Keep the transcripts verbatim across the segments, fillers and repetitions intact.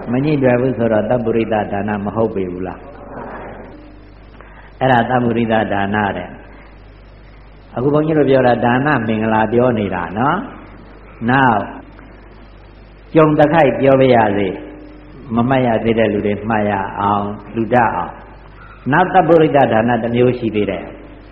မညစ်တွေ့ဘူးဆိုတော့တပ္ပုရိသဒါနမဟုတ်ပေဘူးလားအဲ့ဒါတပ္ပုရိသဒါနတဲ့အခုဘုန်းကြီးတို့ပြောတာဒါနမင်္ဂလာပြောနေတာနော်နောက်ကြုံတခိုက်ပြောပြရစေမမှတ်ရသေးတဲ့လူတွေမှတ်ရအောင်လူတတ်အောင်နောက်တပ္ပုရိသဒါနတစ်မျိုးရှိသေးတယ်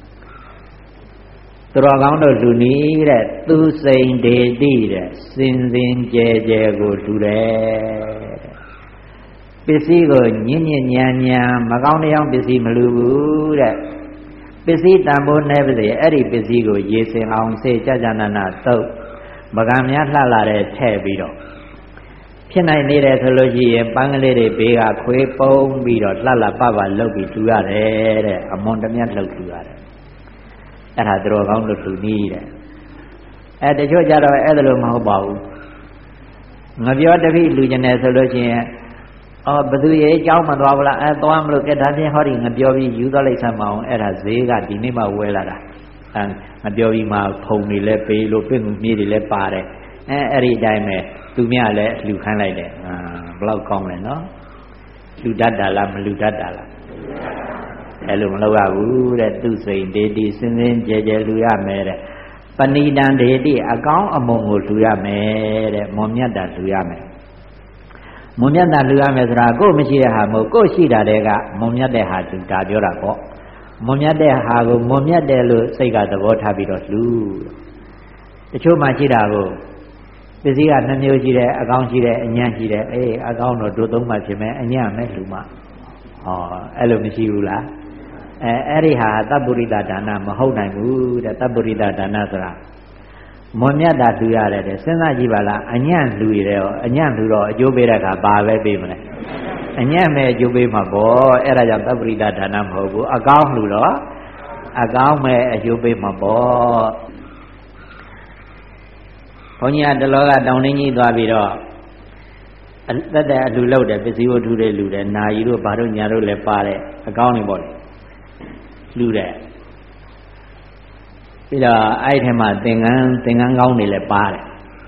သူတော်ကောင်းတို့လူနီးတဲ့သူစိန်ဒေတိတဲ့စင်စင်ကြဲကြဲကိုလူတယ်ပစ္စည်းကိုညင်ညင်ညံညံမကောင်းတရားပစ္စည်းမလူဘူးတဲ့ပစ္စည်းတန်ဖိုးနေပါစေအဲ့ဒီပစ္စည်းကိုရေစင်အောင်စေကြကြနာနာသုတ်မကံများလှလာတဲ့ထည့်ပြီးတော့ဖြစ်နိုင်နေတယ်ဆိုလို့ရှိရင်ပန်းကလေးတွေဘေးကခွေးပုံးပြီးတော့လှလှပပလှုပ်ပြီးထူရတယ်တဲ့အမွန်တမြတ်လှုပ်ထူရတယ်အဲ့ဒါသူတော်ကောင်းလို့ထူနည်းတဲ့အဲတချို့ကြတော့အဲ့ဒါလိုမဟုတ်ပါဘူးငါပြောတပိလူကျင်တယ်ဆိုလို့ရှိရင်အော်ဘသူရဲ့အကြောင်းမသွားဘူးလားအဲသွားမလို့ကဲဒါချင်းဟောဒီငါပြောပြီးယူသွားလိုက်စမ်းမအောင်အဲ့ဒါဈေးကဒီနေ့မှဝဲလာတာအဲငါပြောပြီးမှဖုံတွေလည်းပေးလို့ပြင့်မြေတွေလည်းပါတယ်အဲအဲ့ဒီအတိုင်းပဲသူမြလည်းလှူခိုင်းလိုက်တယ်အာဘလောက်ကောင်းလဲနော်လှူတတ်တာလားမလှူတတ်တာလားအဲ့လိုမလုပ်ရဘူးတဲ့သူစိန်ဒေတိစင်စင်ကြဲကြဲလှူရမယ်တဲ့ပဏိတံဒေတိအကောင်းအမုံကိုလှူရမယ်တဲ့မွန်မြတ်တာလှူရမယ်မွန်မြတ်တာလှူရမယ်ဆိုတာကိုယ်မရှိတဲ့ဟာမဟုတ်ကိုယ်ရှိတာတဲ့ကမွန်မြတ်တဲ့ဟာသူဒါပြောတာပေါ့မွန်မြတ်တဲ့ဟာကိုမွန်မြတ်တယ်လို့စိတ်ကသဘောထားပြီးတော့လှူတချို့မှရှိတာကိုပစ္စည်းကနှမျိုးရှိတယ်အကောင်းရှိတယ်အညံ့ရှိတယ်အေးအကောင်းတော့တို့သုံးမှဖြစ်မယ်အညံ့မဲ့လှူမှဟောအဲ့လိုမရှိဘူးလားအဲအဲ့ဒီဟာတပ္ပုရိသဒါနမဟုတ်နိုင်ဘူးတဲ့တပ္ပုရိသဒါနဆိုတာမွန်မြတ်တာလှူရတယ်တဲ့စဉ်းစားကြည့်ပါလားအညံ့လှူရတယ်ရောအညံ့လှူတော့အကျိုးပေးတဲ့အခါဘာပဲပေးမလဲအညံ့မဲ့အကျိုးပေးမှာပေါ့အဲ့ဒါကြောင့်တပ္ပုရိသဒါနမဟုတ်ဘူးအကောင်းလှူတော့အကောင်းမဲ့အကျိုးပေးမှာပေါ့ဘုန်းကြီးကတလောကတောင်နှင်းကြီးသွားပြီးတော့အသက်တဲ့အလှူလောက်တယ်ပစ္စည်းဝတ္ထုတွေလှူတယ်နာယီတို့ဘာတို့ညာတို့လည်းပါတဲ့အကောင်းနေပေါ့လေလှူတယ်ပြီးတော့အဲ့ဒီမှာသင်္ကန်းသင်္ကန်းကောင်းတွေလည်းပါတယ်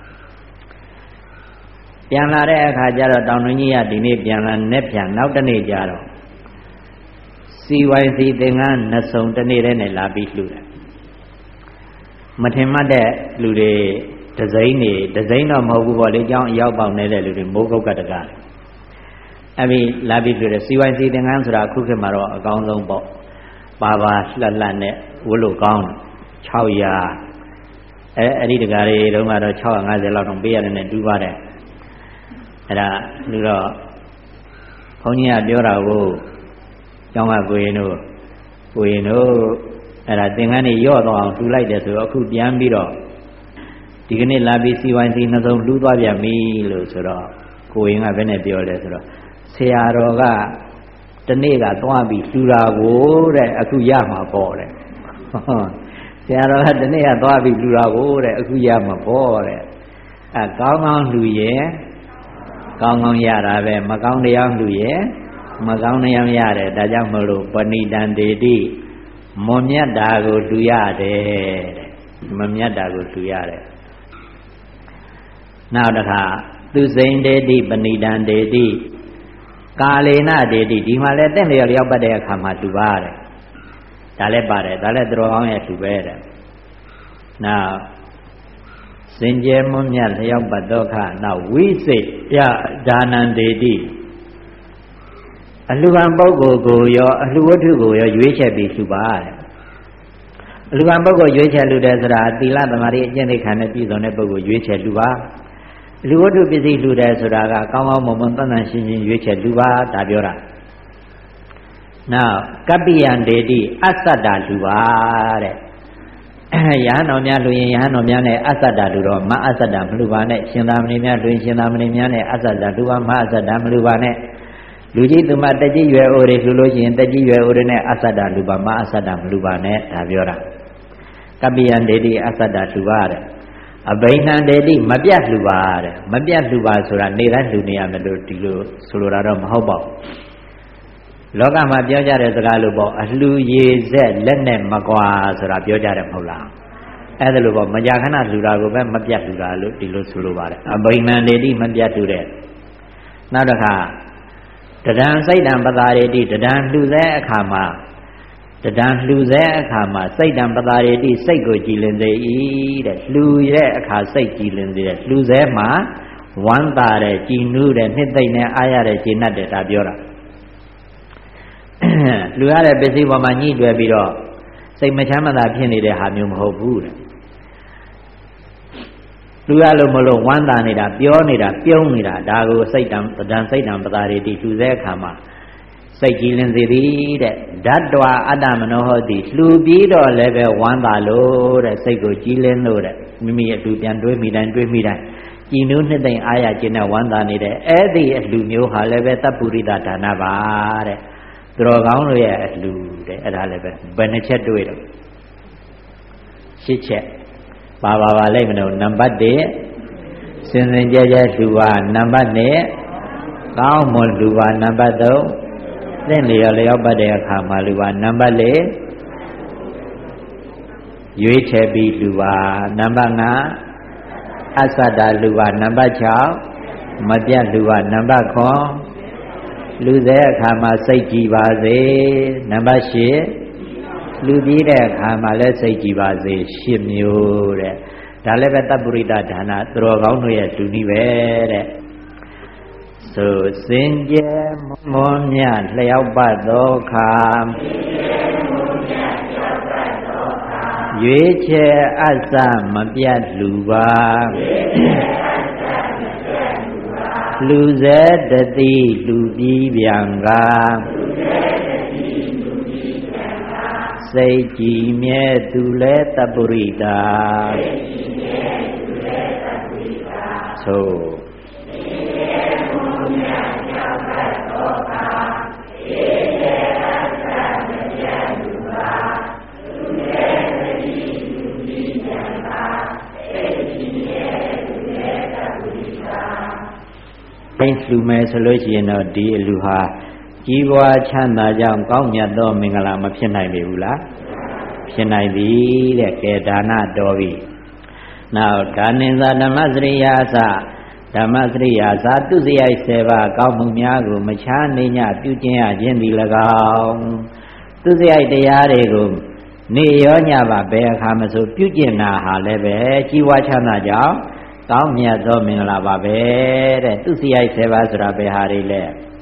ပြန်လာတဲ့အခါကျတော့တောင်တွင်းကြီးကဒီနေ့ပြန်လာနဲ့ပြန်နောက်တစ်နေ့ကျတော့စီဝိုင်းစီသင်္ကန်းနှစ်စုံတစ်နေ့တည်းနဲ့လာပြီးလှူတယ်မထင်မှတ်တဲ့လူတွေဒဇိန်နေဒဇိန်တော့မဟုတ်ဘူးပေါ့လေအကြောင်းအရောက်ပေါက်နေတဲ့လူတွေမိုးကုတ်ကတကားအဲ့ဒီလာပြီးလှူတယ်စီဝိုင်းစီသင်္ကန်းဆိုတာအခုခေတ်မှာတော့အကောင်းဆုံးပေါ့ပါပါလှလှနဲ့ဝလို့ကောင်း၆ရာအဲအဲ့ဒီတကားတွေတုန်းကတော့၆၅၀လောက်တော့ပေးရတယ်နဲ့တူပါတယ်အဲ့ဒါလူတော့ဘုန်းကြီးကပြောတာကိုကျောင်းကကိုရင်တို့ကိုရင်တို့အဲ့ဒါသင်္ကန်းတွေရော့တော့အောင်လှူလိုက်တယ်ဆိုတော့အခုပြန်ပြီးတော့ဒီကနေ့လာပြီးစီဝိုင်းစီနှစုံလှူသွားပြန်ပြီလို့ဆိုတော့ကိုရင်ကဘယ်နဲ့ပြောလဲဆိုတော့ဆရာတော်ကတနေ့ကသွားပြီးလှူတာကိုတဲ့အခုရမှာပေါ့တဲ့ဆရာတော်ကတနေ့ကသွားပြီးလှူတာကိုတဲ့အခုရမှာပေါ့တဲ့အဲကောင်းကောင်းလှူရဲ့ကောင်းကောင်းရတာပဲမကောင်းတရားလှူရဲ့မကောင်းတရားရတယ်ဒါကြောင့်မလို့ပဏိတံဒေတိမွန်မြတ်တာကိုလှူရတယ်တဲ့မမြတ်တာကိုလှူရတယ်နောက်တစ်ခါသူစိန်ဒေတိပဏိတံဒေတိကာလေနဒေတိဒီမှာလဲတဲ့လျော်လျောက်ပတ်တဲ့အခါမှာလှူပါတဲ့ဒါလည်းပါတယ်ဒါလည်းသူတော်ကောင်းရဲ့လှူပဲတဲ့နောက်စင်ကြယ်မွန်မြတ်လျောက်ပတ်ဒုက္ခနောက်ဝိစိတ်ယဒါနံဒေတိအလှူခံပုဂ္ဂိုလ်ကိုရောအလှူဝတ္ထုကိုရောရွေးချယ်ပြီးလှူပါတဲ့အလှူခံပုဂ္ဂိုလ်ရွေးချယ်လှူတယ်ဆိုတာသီလသမာဓိအကျင့်သိက္ခာနဲ့ပြည့်စုံတဲ့ပုဂ္ဂိုလ်ရွေးချယ်လှူပါလူဝတ္ထုပစ္စည်းလှူတယ်ဆိုတာကကောင်းကောင်းမွန်မွန်တန်တန်ရှင်းရှင်းရွေးချယ်လှူပါဒါပြောတာနောက်ကပ္ပိယံဒေတိအသတ္တလှူပါတဲ့ယဟန်တော်များလှူရင်ယဟန်တော်များနဲ့အသတ္တလှူတော့မအသတ္တမလှူပါနဲ့ရှင်သာမဏေများလှူရင်ရှင်သာမဏေများနဲ့အသတ္တလှူပါမအသတ္တမလှူပါနဲ့လူကြီးသူမတက်ကြီးရွယ်အိုတွေလှူလို့ရှိရင်တက်ကြီးရွယ်အိုတွေနဲ့အသတ္တလှူပါမအသတ္တမလှူပါနဲ့ဒါပြောတာကပ္ပိယံဒေတိအသတ္တလှူပါတဲ့အဘိနံဒေတိမပြတ်လှူပါတဲ့မပြတ်လှူပါဆိုတာနေတိုင်းလှူနေရမယ်လို့ဒီလိုဆိုလိုတာတော့မဟုတ်ပါဘူးလောကမှာပြောကြတဲ့စကားလို့ပေါ့အလှူရေဆက်လက်နဲ့မကွာဆိုတာပြောကြတယ်မဟုတ်လားအဲ့ဒါလို့ပေါ့မကြာခဏလှူတာကိုပဲမပြတ်လှူတာလို့ဒီလိုဆိုလိုပါတယ်အဘိနံဒေတိမပြတ်လှူတဲ့နောက်တစ်ခါတဒံစိတ်တံပတာရေတိတဒံလှူစဲအခါမှာတဒံလှူစဲအခါမှာစိတ်တံပတာရေတိစိတ်ကိုကြည်လင်စေ၏တဲ့လှူရဲ့အခါစိတ်ကြည်လင်စေတဲ့လှူစဲမှာဝမ်းသာတဲ့ကြည်နူးတဲ့နှစ်သိမ့်တဲ့အားရတဲ့ကျေနပ်တဲ့ဒါပြောတာလှူရတဲ့ပစ္စည်းပေါ်မှာညှိတွယ်ပြီးတော့စိတ်မချမ်းမသာဖြစ်နေတဲ့ဟာမျိုးမဟုတ်ဘူးတဲ့လူရလို့မလို့ဝမ်းသာနေတာပြောနေတာပြုံးနေတာဒါကိုစိတ်တံပဒံစိတ်တံပတာတွေတီလှူတဲ့အခါမှာစိတ်ကြည်လင်စေသည်တဲ့ဓာတ်တော်အတ္တမနောဟောတိလှူပြီးတော့လည်းပဲဝမ်းသာလို့တဲ့စိတ်ကိုကြည်လင်လို့တဲ့မိမိအတူပြန်တွေးမိတိုင်းတွေးမိတိုင်းကြည်နူးနှစ်သိမ့်အားရခြင်းနဲ့ဝမ်းသာနေတဲ့အဲ့ဒီအလှူမျိုးဟာလည်းပဲတပ္ပုရိသဒါနပါတဲ့သူတော်ကောင်းတို့ရဲ့အလှူတဲ့အဲ့ဒါလည်းပဲဘယ်နှချက်တွေးတော့ရှစ်ချက်ပါပါပါလိုက်မလို့နံပါတ်၁စင်စင်ကြဲကြဲလှူပါနံပါတ်၂ကောင်းမွန်လှူပါနံပါတ်၃သင်လျော်လျော်ပတ်တဲ့အခါမှာလှူပါနံပါတ်၄ရွေးချယ်ပြီးလှူပါနံပါတ်၅အသတ္တလှူပါနံပါတ်၆မပြတ်လှူပါနံပါတ်၇လှူတဲ့အခါမှာစိတ်ကြည်ပါစေနံပါတ်၈လူပြီးတဲ့အခါမှာလည်းစိတ်ကြည်ပါစေရှစ်မျိုးတဲ့ဒါလည်းပဲတပ္ပုရိသဒါနသူတော်ကောင်းတို့ရဲ့ဒုနည်းပဲတဲ့ဆိုစင်ကြဲမွန်မြလျောက်ပတ်သောခါရွေးချယ်အစမပြတ်လူပါလူစေတတိလူပြီးပြန်ကစိတ်ကြည်မြဲသူလဲတပ္ပုရိသသို့ဘိန်းလှူမယ်ဆိုလို့ရှိရင်တော့ဒီအလူဟာကြီးပွားချမ်းသာကြောင်းကောင်းမြတ်သောမင်္ဂလာမဖြစ်နိုင်ပေဘူးလားဖြစ်နိုင်ပြီတဲ့ကဲဒါနတော်ပြီနောက်ဒါနိသဓမ္မစရိယာသဓမ္မစရိယာသသူစရိုက်ဆယ်ပါးကောင်းမှုများကိုမချားနေညပြုကျင့်ရခြင်းသည်၎င်းသူစရိုက်တရားတွေကိုနေရောညပါဘယ်အခါမှဆိုပြုကျင့်တာဟာလည်းပဲကြီးပွားချမ်းသာကြောင်းကောင်းမြတ်သောမင်္ဂလာပါပဲတဲ့သူစရိုက်ဆယ်ပါးဆိုတာဘယ်ဟာတွေလဲ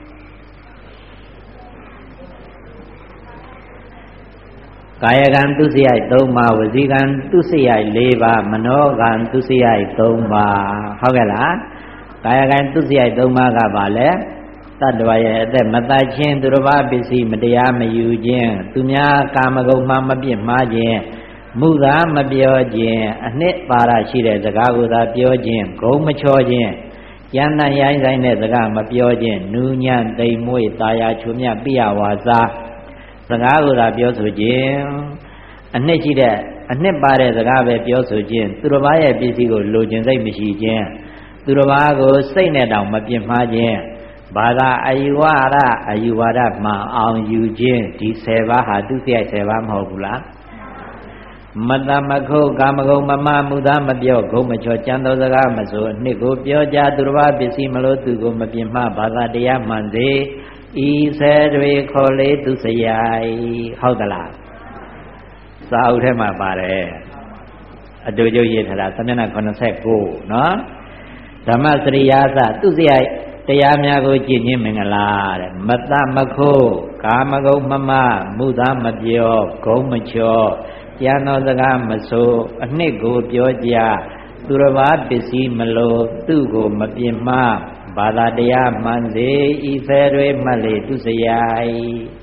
ကာယကံသူစရိုက်၃ပါးဝစီကံသူစရိုက်၄ပါးမနောကံသူစရိုက်၃ပါးဟုတ်ကဲ့လားကာယကံသူစရိုက်၃ပါးကပါလဲတတ္တဝါရဲ့အသက်မတတ်ခြင်းသူတစ်ပါးပစ္စည်းမတရားမယူခြင်းသူများကာမဂုဏ်မှမပြစ်မှားခြင်းမူသာမပြောခြင်းအနှစ်ပါရရှိတဲ့စကားကိုသာပြောခြင်းဂုံမချောခြင်းကျမ်းနဲ့ရိုင်းဆိုင်တဲ့စကားမပြောခြင်းနူးညံ့တိမ်မွေ့တာယာချုံမြတ်ပိယဝါစာစကားကိုသာပြောဆိုခြင်းအနှစ်ရှိတဲ့အနှစ်ပါတဲ့စကားပဲပြောဆိုခြင်းသူတစ်ပါးရဲ့ပစ္စည်းကိုလိုချင်စိတ်မရှိခြင်းသူတစ်ပါးကိုစိတ်နဲ့တောင်မပြစ်မှားခြင်းဘာသာအယူဝါဒအယူဝါဒမှန်အောင်ယူခြင်းဒီဆယ်ပါးဟာသူစရိုက်ဆယ်ပါးမဟုတ်ဘူးလားမတမခုကာမဂုဏ်မမမူသားမပြောဂုံမချောကျမ်းသောစကားမဆိုအနှစ်ကိုပြောကြသူတစ်ပါးပစ္စည်းမလို့သူကိုမပြစ်မှားဘာသာတရားမှန်စေဤဆယ်တွေခေါ်လေသူစရိုက်ဟုတ်သလားစာအုပ်ထဲမှာပါတယ်အတူတူရေးထားတာသမဏခုနှစ်ဆယ့်ကိုနော်ဓမ္မစရိယာသသူစရိုက်တရားများကိုကြည်ခြင်းမင်္ဂလာတဲ့မတမခိုးကာမဂုဏ်မမမူသားမပြောဂုံမချောကျမ်းသောစကားမဆိုအနှစ်ကိုပြောကြသူတစ်ပါးပစ္စည်းမလိုသူ့ကိုမပြစ်မှားဘာသာတရားမှန်စေဤဆယ်တွေမှတ်လေသူစရိုက်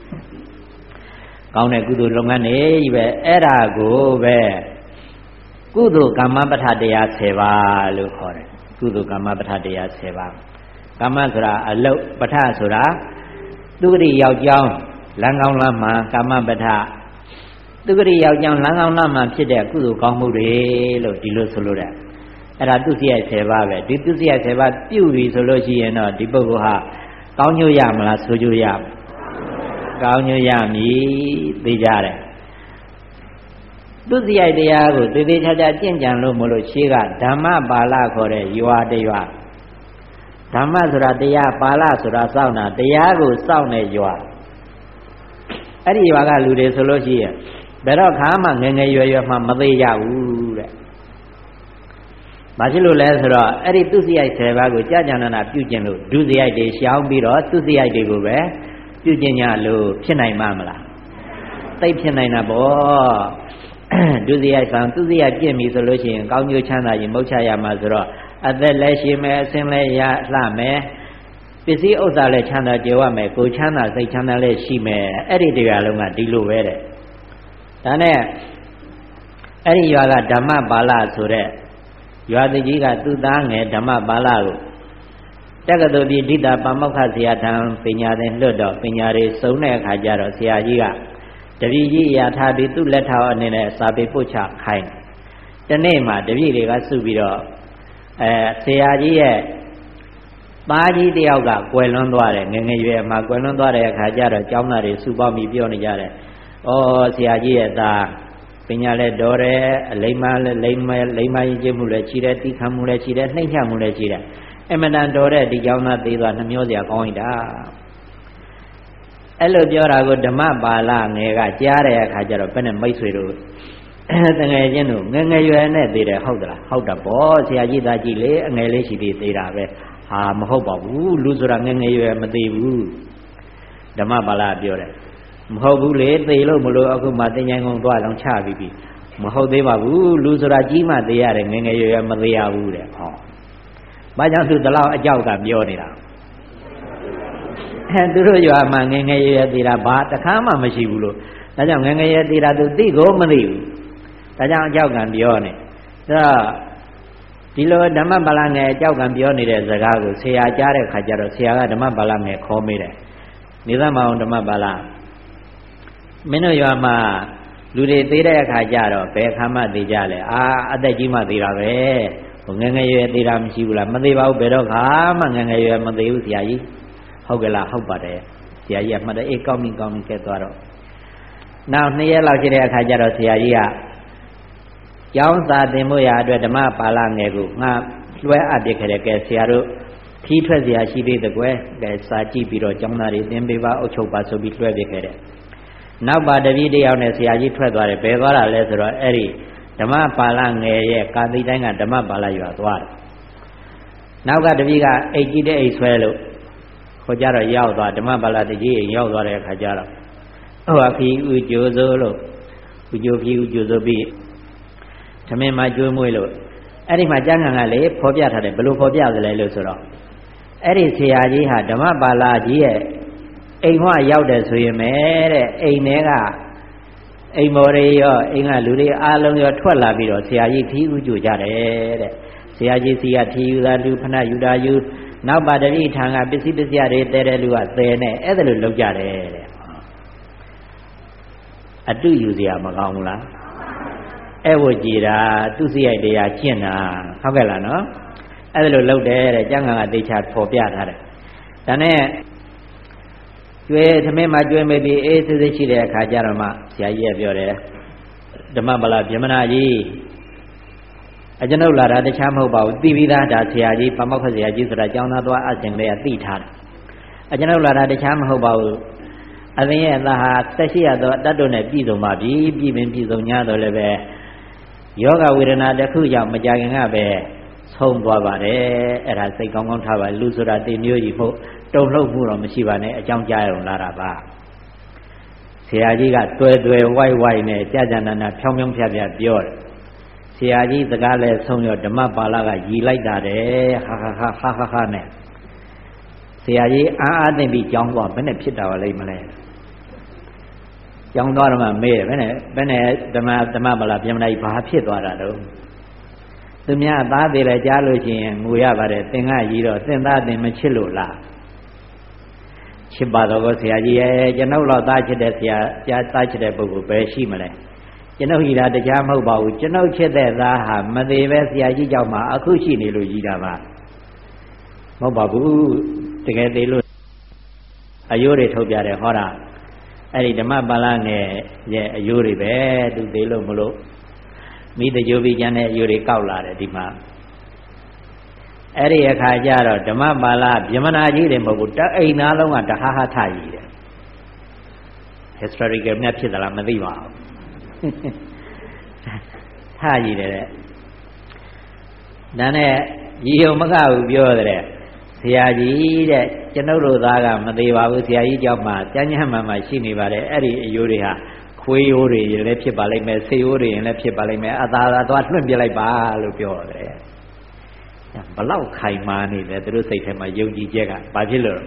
ကောင်းတဲ့ကုသိုလ်လုပ်ငန်းတွေပဲအဲ့ဒါကိုပဲကုသိုလ်ကမ္မပဋ္ဌတရားဆယ်ပါးလို့ခေါ်တယ်ကုသိုလ်ကမ္မပဋ္ဌတရားဆယ်ပါးကမ္မဆိုတာအလုတ်ပဋ္ဌဆိုတာသူဂတိယောက်ျောင်းလမ်းကောင်းလမ်းမှကမ္မပဋ္ဌသူဂတိယောက်ျောင်းလမ်းကောင်းလမ်းမှဖြစ်တဲ့ကုသိုလ်ကောင်းမှုတွေလို့ဒီလိုဆိုလို့တဲ့အဲ့ဒါသူစရိုက်ဆယ်ပါးပဲဒီသူစရိုက်ဆယ်ပါးပြုပြီဆိုလို့ရှိရင်တော့ဒီပုဂ္ဂိုလ်ဟာကောင်းကျိုးရမလားဆိုးကျိုးရမလားကောင်းကျိုးရမည်သိကြတယ်သူစရိုက်တရားကိုသေသေးချာချာကျင့်ကြံလို့မလို့ရှေးကဓမ္မပါဠခေါ်တဲ့ရွာတရွာဓမ္မဆိုတာတရားပါဠဆိုတာစောင့်တာတရားကိုစောင့်နေရွာအဲ့ဒီရွာကလူတွေဆိုလို့ရှိရင်ဘယ်တော့ခါမှငယ်ငယ်ရွယ်ရွယ်မှမသေးကြဘူးတဲ့ဘာဖြစ်လို့လဲဆိုတော့အဲ့ဒီသူစရိုက်ဆယ်ပါးကိုကြာကြာနာနာပြုကျင်လို့ဒုစရိုက်တွေရှောင်ပြီးတော့သူစရိုက်တွေကိုပဲပြုကျင်ကြလို့ဖြစ်နိုင်မှာမလားသိဖြစ်နိုင်တာပေါ့ဒုစရိုက်ဆောင်သူစရိုက်ပြင့်ပြီဆိုလို့ရှိရင်ကောင်းကျိုးချမ်းသာရင်မုတ်ချရမှာဆိုတော့အသက်လည်းရှိမယ်အစင်းလည်းရလှမယ်ပစ္စည်းဥစ္စာလည်းချမ်းသာကြွယ်ဝမယ်ကိုချမ်းသာစိတ်ချမ်းသာလည်းရှိမယ်အဲ့ဒီတရားလုံးကဒီလိုပဲတဲ့ဒါနဲ့အဲ့ဒီရွာကဓမ္မပါဠဆိုတဲ့ရွာသူကြီးကသူ့သားငယ်ဓမ္မပါဠကိုတက္ကသိုလ်ပြည်ဒိဋ္ဌပါမောက္ခဆရာထံပညာသင်လွတ်တော့ပညာတွေစုံတဲ့အခါကျတော့ဆရာကြီးကတပည့်ကြီးရာထားပြီးသူ့လက်ထောက်အနေနဲ့စာပေပို့ချခိုင်းတနေ့မှတပည့်တွေကစုပြီးတော့အဲဆရာကြီးရဲ့သားကြီးတယောက်ကကွယ်လွန်သွားတယ်ငယ်ငယ်ရွယ်မှာကွယ်လွန်သွားတဲ့အခါကျတော့ကျောင်းသားတွေစုပေါင်းပြီးပြောနေကြတယ်။ဩဆရာကြီးရဲ့သားပညာလည်းတော်တယ်အလိမ္မာလည်းလိမ္မာလိမ္မာရင်ကျမှုလည်းရှိတယ်တိခံမှုလည်းရှိတယ်နှိမ့်ချမှုလည်းရှိတယ်အမတန်တော်တဲ့ဒီကျောင်းသားသေးသွားနှမျောစရာကောင်းလိုက်တာအဲ့လိုပြောတာကိုဓမ္မပါဠငယ်ကကြားတဲ့အခါကျတော့ဘယ်နဲ့မိတ်ဆွေတို့တငယ်ချင်းတို့ငယ်ငယ်ရွယ်နဲ့သေးတယ်ဟုတ်သလားဟုတ်တာပေါ့ဆရာကြီးသားကြီးလေအငယ်လေးရှိသေးသေးတာပဲဟာမဟုတ်ပါဘူးလူဆိုတာငယ်ငယ်ရွယ်မသေးဘူးဓမ္မပါဠပြောတယ်မဟုတ်ဘူးလေသေလို့မလို့အခုမှတင်ញိုင်ကုန်သွားအောင်ချပြီးပြီမဟုတ်သေးပါဘူးလူဆိုတာကြီးမှသေရတယ်ငယ်ငယ်ရွယ်ရွယ်မသေးရဘူးတဲ့ဟောဘာကြောင့်သူတလောက်အကြောက်ကပြောနေတာအဲသူတို့ရွာမှာငယ်ငယ်ရွယ်ရွယ်သေတာဘာတခါမှမရှိဘူးလို့ဒါကြောင့်ငယ်ငယ်ရွယ်သေတာသူသိကိုမသိဘူးဒါကြောင့်အကြောက်ကပြောနေဒါဒီလိုဓမ္မပါဠငယ်အကြောက်ကပြောနေတဲ့စကားကိုဆရာကြားတဲ့ခါကျတော့ဆရာကဓမ္မပါဠငယ်ခေါ်မိတယ်နေသမအောင်ဓမ္မပါဠမင်းတို့ရွာမှာလူတွေသေးတဲ့အခါကျတော့ဘယ်အခါမှသေးကြလဲအာအသက်ကြီးမှသေးတာပဲဟိုငယ်ငယ်ရွယ်သေးတာမရှိဘူးလားမသေးပါဘူးဘယ်တော့ခါမှငယ်ငယ်ရွယ်မသေးဘူးဆရာကြီးဟုတ်ကဲ့လားဟုတ်ပါတယ်ဆရာကြီးကမှတ်တယ်အေးကောင်းပြီကောင်းပြီကဲသွားတော့နောက်နှစ်ရက်လောက်ရှိတဲ့အခါကျတော့ဆရာကြီးကကျောင်းစာသင်ဖို့ရာအတွက်ဓမ္မပါဠငယ်ကိုငါလွှဲအပ်ပြခဲ့တယ်ကဲဆရာတို့ခီးထွက်เสียရှိသေးတဲ့ကွယ်ကဲစာကြည့်ပြီးတော့ကျောင်းသားတွေသင်ပေးပါအုပ်ချုပ်ပါဆိုပြီးလွှဲပြခဲ့တယ်နောက်ပါတပည့်တယောက်နဲ့ဆရာကြီးထွက်သွားတယ်ဘယ်သွားတာလဲဆိုတော့အဲ့ဒီဓမ္မပါဠငယ်ရဲ့ကာတိတိုင်းကဓမ္မပါဠရွာသွားတယ်နောက်ကတပည့်ကအိတ်ကြီးတဲ့အိတ်ဆွဲလို့ခေါ်ကြတော့ရောက်သွားဓမ္မပါဠတကြီးအိမ်ရောက်သွားတဲ့အခါကျတော့ဟိုအခီးဥကြိုးစိုးလို့ဥကြိုးခီးဥကြိုးစိုးပြီးသမင်းမှာကျွေးမွေးလို့အဲ့ဒီမှာကျမ်းဂန်ကလေဖော်ပြထားတယ်ဘယ်လိုဖော်ပြသလဲလို့ဆိုတော့အဲ့ဒီဆရာကြီးဟာဓမ္မပါဠကြီးရဲ့အိမ်ဝရောက်တယ်ဆိုရင်ပဲတဲ့အိမ်ထဲကအိမ်မော်တွေရောအိမ်ကလူတွေအားလုံးရောထွက်လာပြီးတော့ဆရာကြီးခီးဥကြိုကြတယ်တဲ့ဆရာကြီးစီကထီယူတာလူဖဏယူတာယူနောက်ပါတတိထံကပစ္စည်းပစ္စည်းတွေတဲတဲ့လူကတဲနဲ့အဲ့ဒါလိုလုပ်ကြတယ်တဲ့အတုယူစရာမကောင်းဘူးလားအဲ့ဝကြည်တာသူစရိုက်တရားကျင့်တာဟုတ်ကဲ့လားနော်အဲ့ဒါလိုလုပ်တယ်တဲ့ကျမ်းဂန်ကတေချာဖော်ပြထားတယ်ဒါနဲ့ကျွေးသမင်းမှာကျွေးမိပြီးအေးစစ်စစ်ရှိတဲ့အခါကျတော့မှဆရာကြီးကပြောတယ်ဓမ္မပလဗြဟ္မဏကြီးအကျွန်ုပ်လာတာတခြားမဟုတ်ပါဘူးသိပြီးသားဒါဆရာကြီးပမောက္ခဆရာကြီးဆိုတာကျောင်းသားသွားအစဉ်လေးကသိထားတယ်အကျွန်ုပ်လာတာတခြားမဟုတ်ပါဘူးအသင်ရဲ့အသာဟာတက်ရှိရသောတတ်တို့နဲ့ပြည်စုံပါပြီပြည်ပင်ပြည်စုံ냐တော့လည်းပဲယောဂဝေဒနာတစ်ခုကြောင့်မကြခင်ကပဲဆုံးသွားပါတယ်အဲ့ဒါစိတ်ကောင်းကောင်းထားပါလူဆိုတာတေမျိုးကြီးဖို့တုံ့လှုပ်မှုတော့မရှိပါနဲ့အကြောင်းကြားရုံလာတာပါဆရာကြီးကတွယ်တွယ်ဝိုက်ဝိုက်နဲ့ကြာကြာနာနာဖြောင်းဖြောင်းဖြတ်ဖြတ်ပြောတယ်ဆရာကြီးစကားလဲဆုံးရောဓမ္မပါဠကရီလိုက်တာတယ်ဟာဟာဟာဟာဟာဟာနဲ့ဆရာကြီးအားအားသိပြီးကြောင်းသွားဘယ်နဲ့ဖြစ်တာလဲမလဲကျောင်းသွားတော့မှမေးတယ်ဘယ်နဲ့ဘယ်နဲ့ဓမ္မဓမ္မပါဠဗြဟ္မဏကြီးဘာဖြစ်သွားတာတော့သူများအသားသေးလဲကြားလို့ရှိရင်ငိုရပါတယ်သင်္ကကြီးတော့သင်သားသင်မချစ်လို့လားချစ်ပါတော့ဆရာကြီးရဲ့ကျွန်ုပ်တော့သားချစ်တဲ့ဆရာကြားသားချစ်တဲ့ပုဂ္ဂိုလ်ပဲရှိမလဲကျွန်ုပ်ကြီးတာတရားမဟုတ်ပါဘူးကျွန်ုပ်ချစ်တဲ့သားဟာမသေးပဲဆရာကြီးကြောင့်မှအခုရှိနေလို့ကြီးတာပါမဟုတ်ပါဘူးတကယ်သေးလို့အယိုးတွေထုတ်ပြတယ်ဟောတာအဲ့ဒီဓမ္မပါဠငယ်ရဲ့အယိုးတွေပဲသူသေးလို့မလို့မိတကြိုးပြီးကျန်တဲ့အယိုးတွေကောက်လာတယ်ဒီမှာအဲ့ဒီအခါကျတော့ဓမ္မပါဠဗြဟ္မဏကြီးတွေမဟုတ်ဘူးတအိမ်သားလုံးကတဟာဟထကြီးတယ် historical မြတ်ဖြစ်သလားမသိပါဘူးထကြီးတယ်တဲ့ဒါနဲ့ရီယုံမကဘူးပြောတဲ့ဆရာကြီးတဲ့ကျွန်ုပ်တို့သားကမသေးပါဘူးဆရာကြီးကြောင့်မှကျမ်းညမ်းမှမှရှိနေပါတယ်အဲ့ဒီအယိုးတွေဟာခွေးရိုးတွေလည်းဖြစ်ပါလိမ့်မယ်ဆေးရိုးတွေလည်းဖြစ်ပါလိမ့်မယ်အသာသာသွားလွှင့်ပြလိုက်ပါလို့ပြောတယ်ဘလောက်ခိုင်မာနေတယ်သူတို့စိတ်ထဲမှာယုံကြည်ချက်ကဘာဖြစ်လို့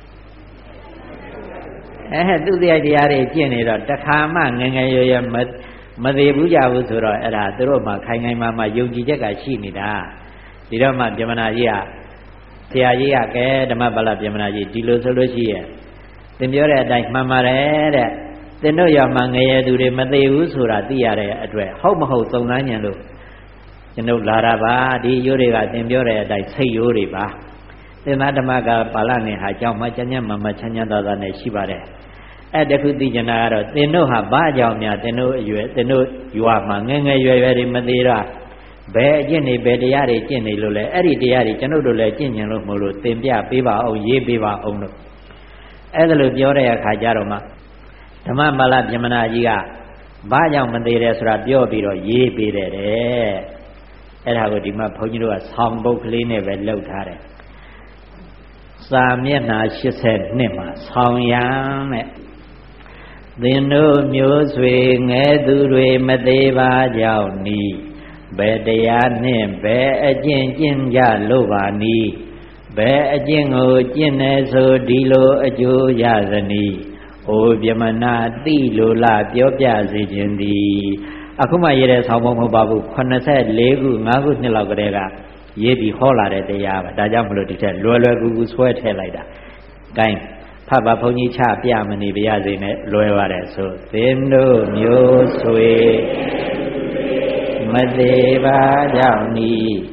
အဲသူတရားတရားတွေကျင့်နေတော့တခါမှငငယ်ရွယ်ရွယ်မမသေးဘူးကြဘူးဆိုတော့အဲ့ဒါသူတို့မှခိုင်ခိုင်မာမာယုံကြည်ချက်ကရှိနေတာဒီတော့မှဗြဟ္မဏကြီးကဆရာကြီးကကဲဓမ္မပါဠဗြဟ္မဏကြီးဒီလိုဆိုလို့ရှိရဲ့သင်ပြောတဲ့အတိုင်းမှန်ပါတယ်တဲ့သင်တို့ရောက်မှငယ်ရသူတွေမသေးဘူးဆိုတာသိရတဲ့အတွက်ဟုတ်မဟုတ်သုံးသန်းညံလို့ကျွန်ုပ်လာတာပါဒီရိုးတွေကသင်ပြောတဲ့အတိုင်းစိတ်ရိုးတွေပါသင်္သာဓမ္မကပါဠနဲ့ဟာကြောင့်မှချမ်းချမ်းမမချမ်းချမ်းသာသာနဲ့ရှိပါတယ်အဲ့တခုသိကျင်တာကတော့သင်တို့ဟာဘာကြောင့်များသင်တို့အရွယ်သင်တို့ရွာမှာငယ်ငယ်ရွယ်ရွယ်တွေမသေးတော့ဘယ်အကျင့်နေဘယ်တရားတွေကျင့်နေလို့လဲအဲ့ဒီတရားတွေကျွန်ုပ်တို့လည်းကျင့်ကြံလို့မလို့သင်ပြပေးပါအောင်ရေးပေးပါအောင်လို့အဲ့ဒါလိုပြောတဲ့အခါကျတော့မှဓမ္မပါဠဗြဟ္မဏကြီးကဘာကြောင့်မသေးတယ်ဆိုတာပြောပြီးတော့ရေးပေးတယ်တဲ့အဲ့ဒါကိုဒီမှာဘုန်းကြီးတို့ကဆောင်းပုတ်ကလေးနဲ့ပဲလှုပ်ထားတယ်စာမျက်နှာ၈၂မှာဆောင်းရမ်းတဲ့သင်တို့မျိုးဆွေငယ်သူတွေမသေးပါကြောင့်နီးဘယ်တရားနှင့်ဘယ်အကျင့်ကျင့်ကြလို့ပါနီးဘယ်အကျင့်ကိုကျင့်နေဆိုဒီလိုအကျိုးရသနည်းအိုဗြဟ္မဏတိလိုလားပြောပြစေခြင်းသည်အခုမှရေးတဲ့ဆောင်းပုံမဟုတ်ပါဘူး84ခု5ခုနှစ်လောက်ကတည်းကရေးပြီးဟောလာတဲ့တရားပါဒါကြောင့်မလို့ဒီထက်လွယ်လွယ်ကူကူဆွဲထည့်လိုက်တာ။ gain ဖတ်ပါဘုန်းကြီးချပြမနေပါရစေနဲ့လွယ်ပါတယ်ဆိုသင်တို့မျိုးဆွေမသေးပါကြောင့်ဤ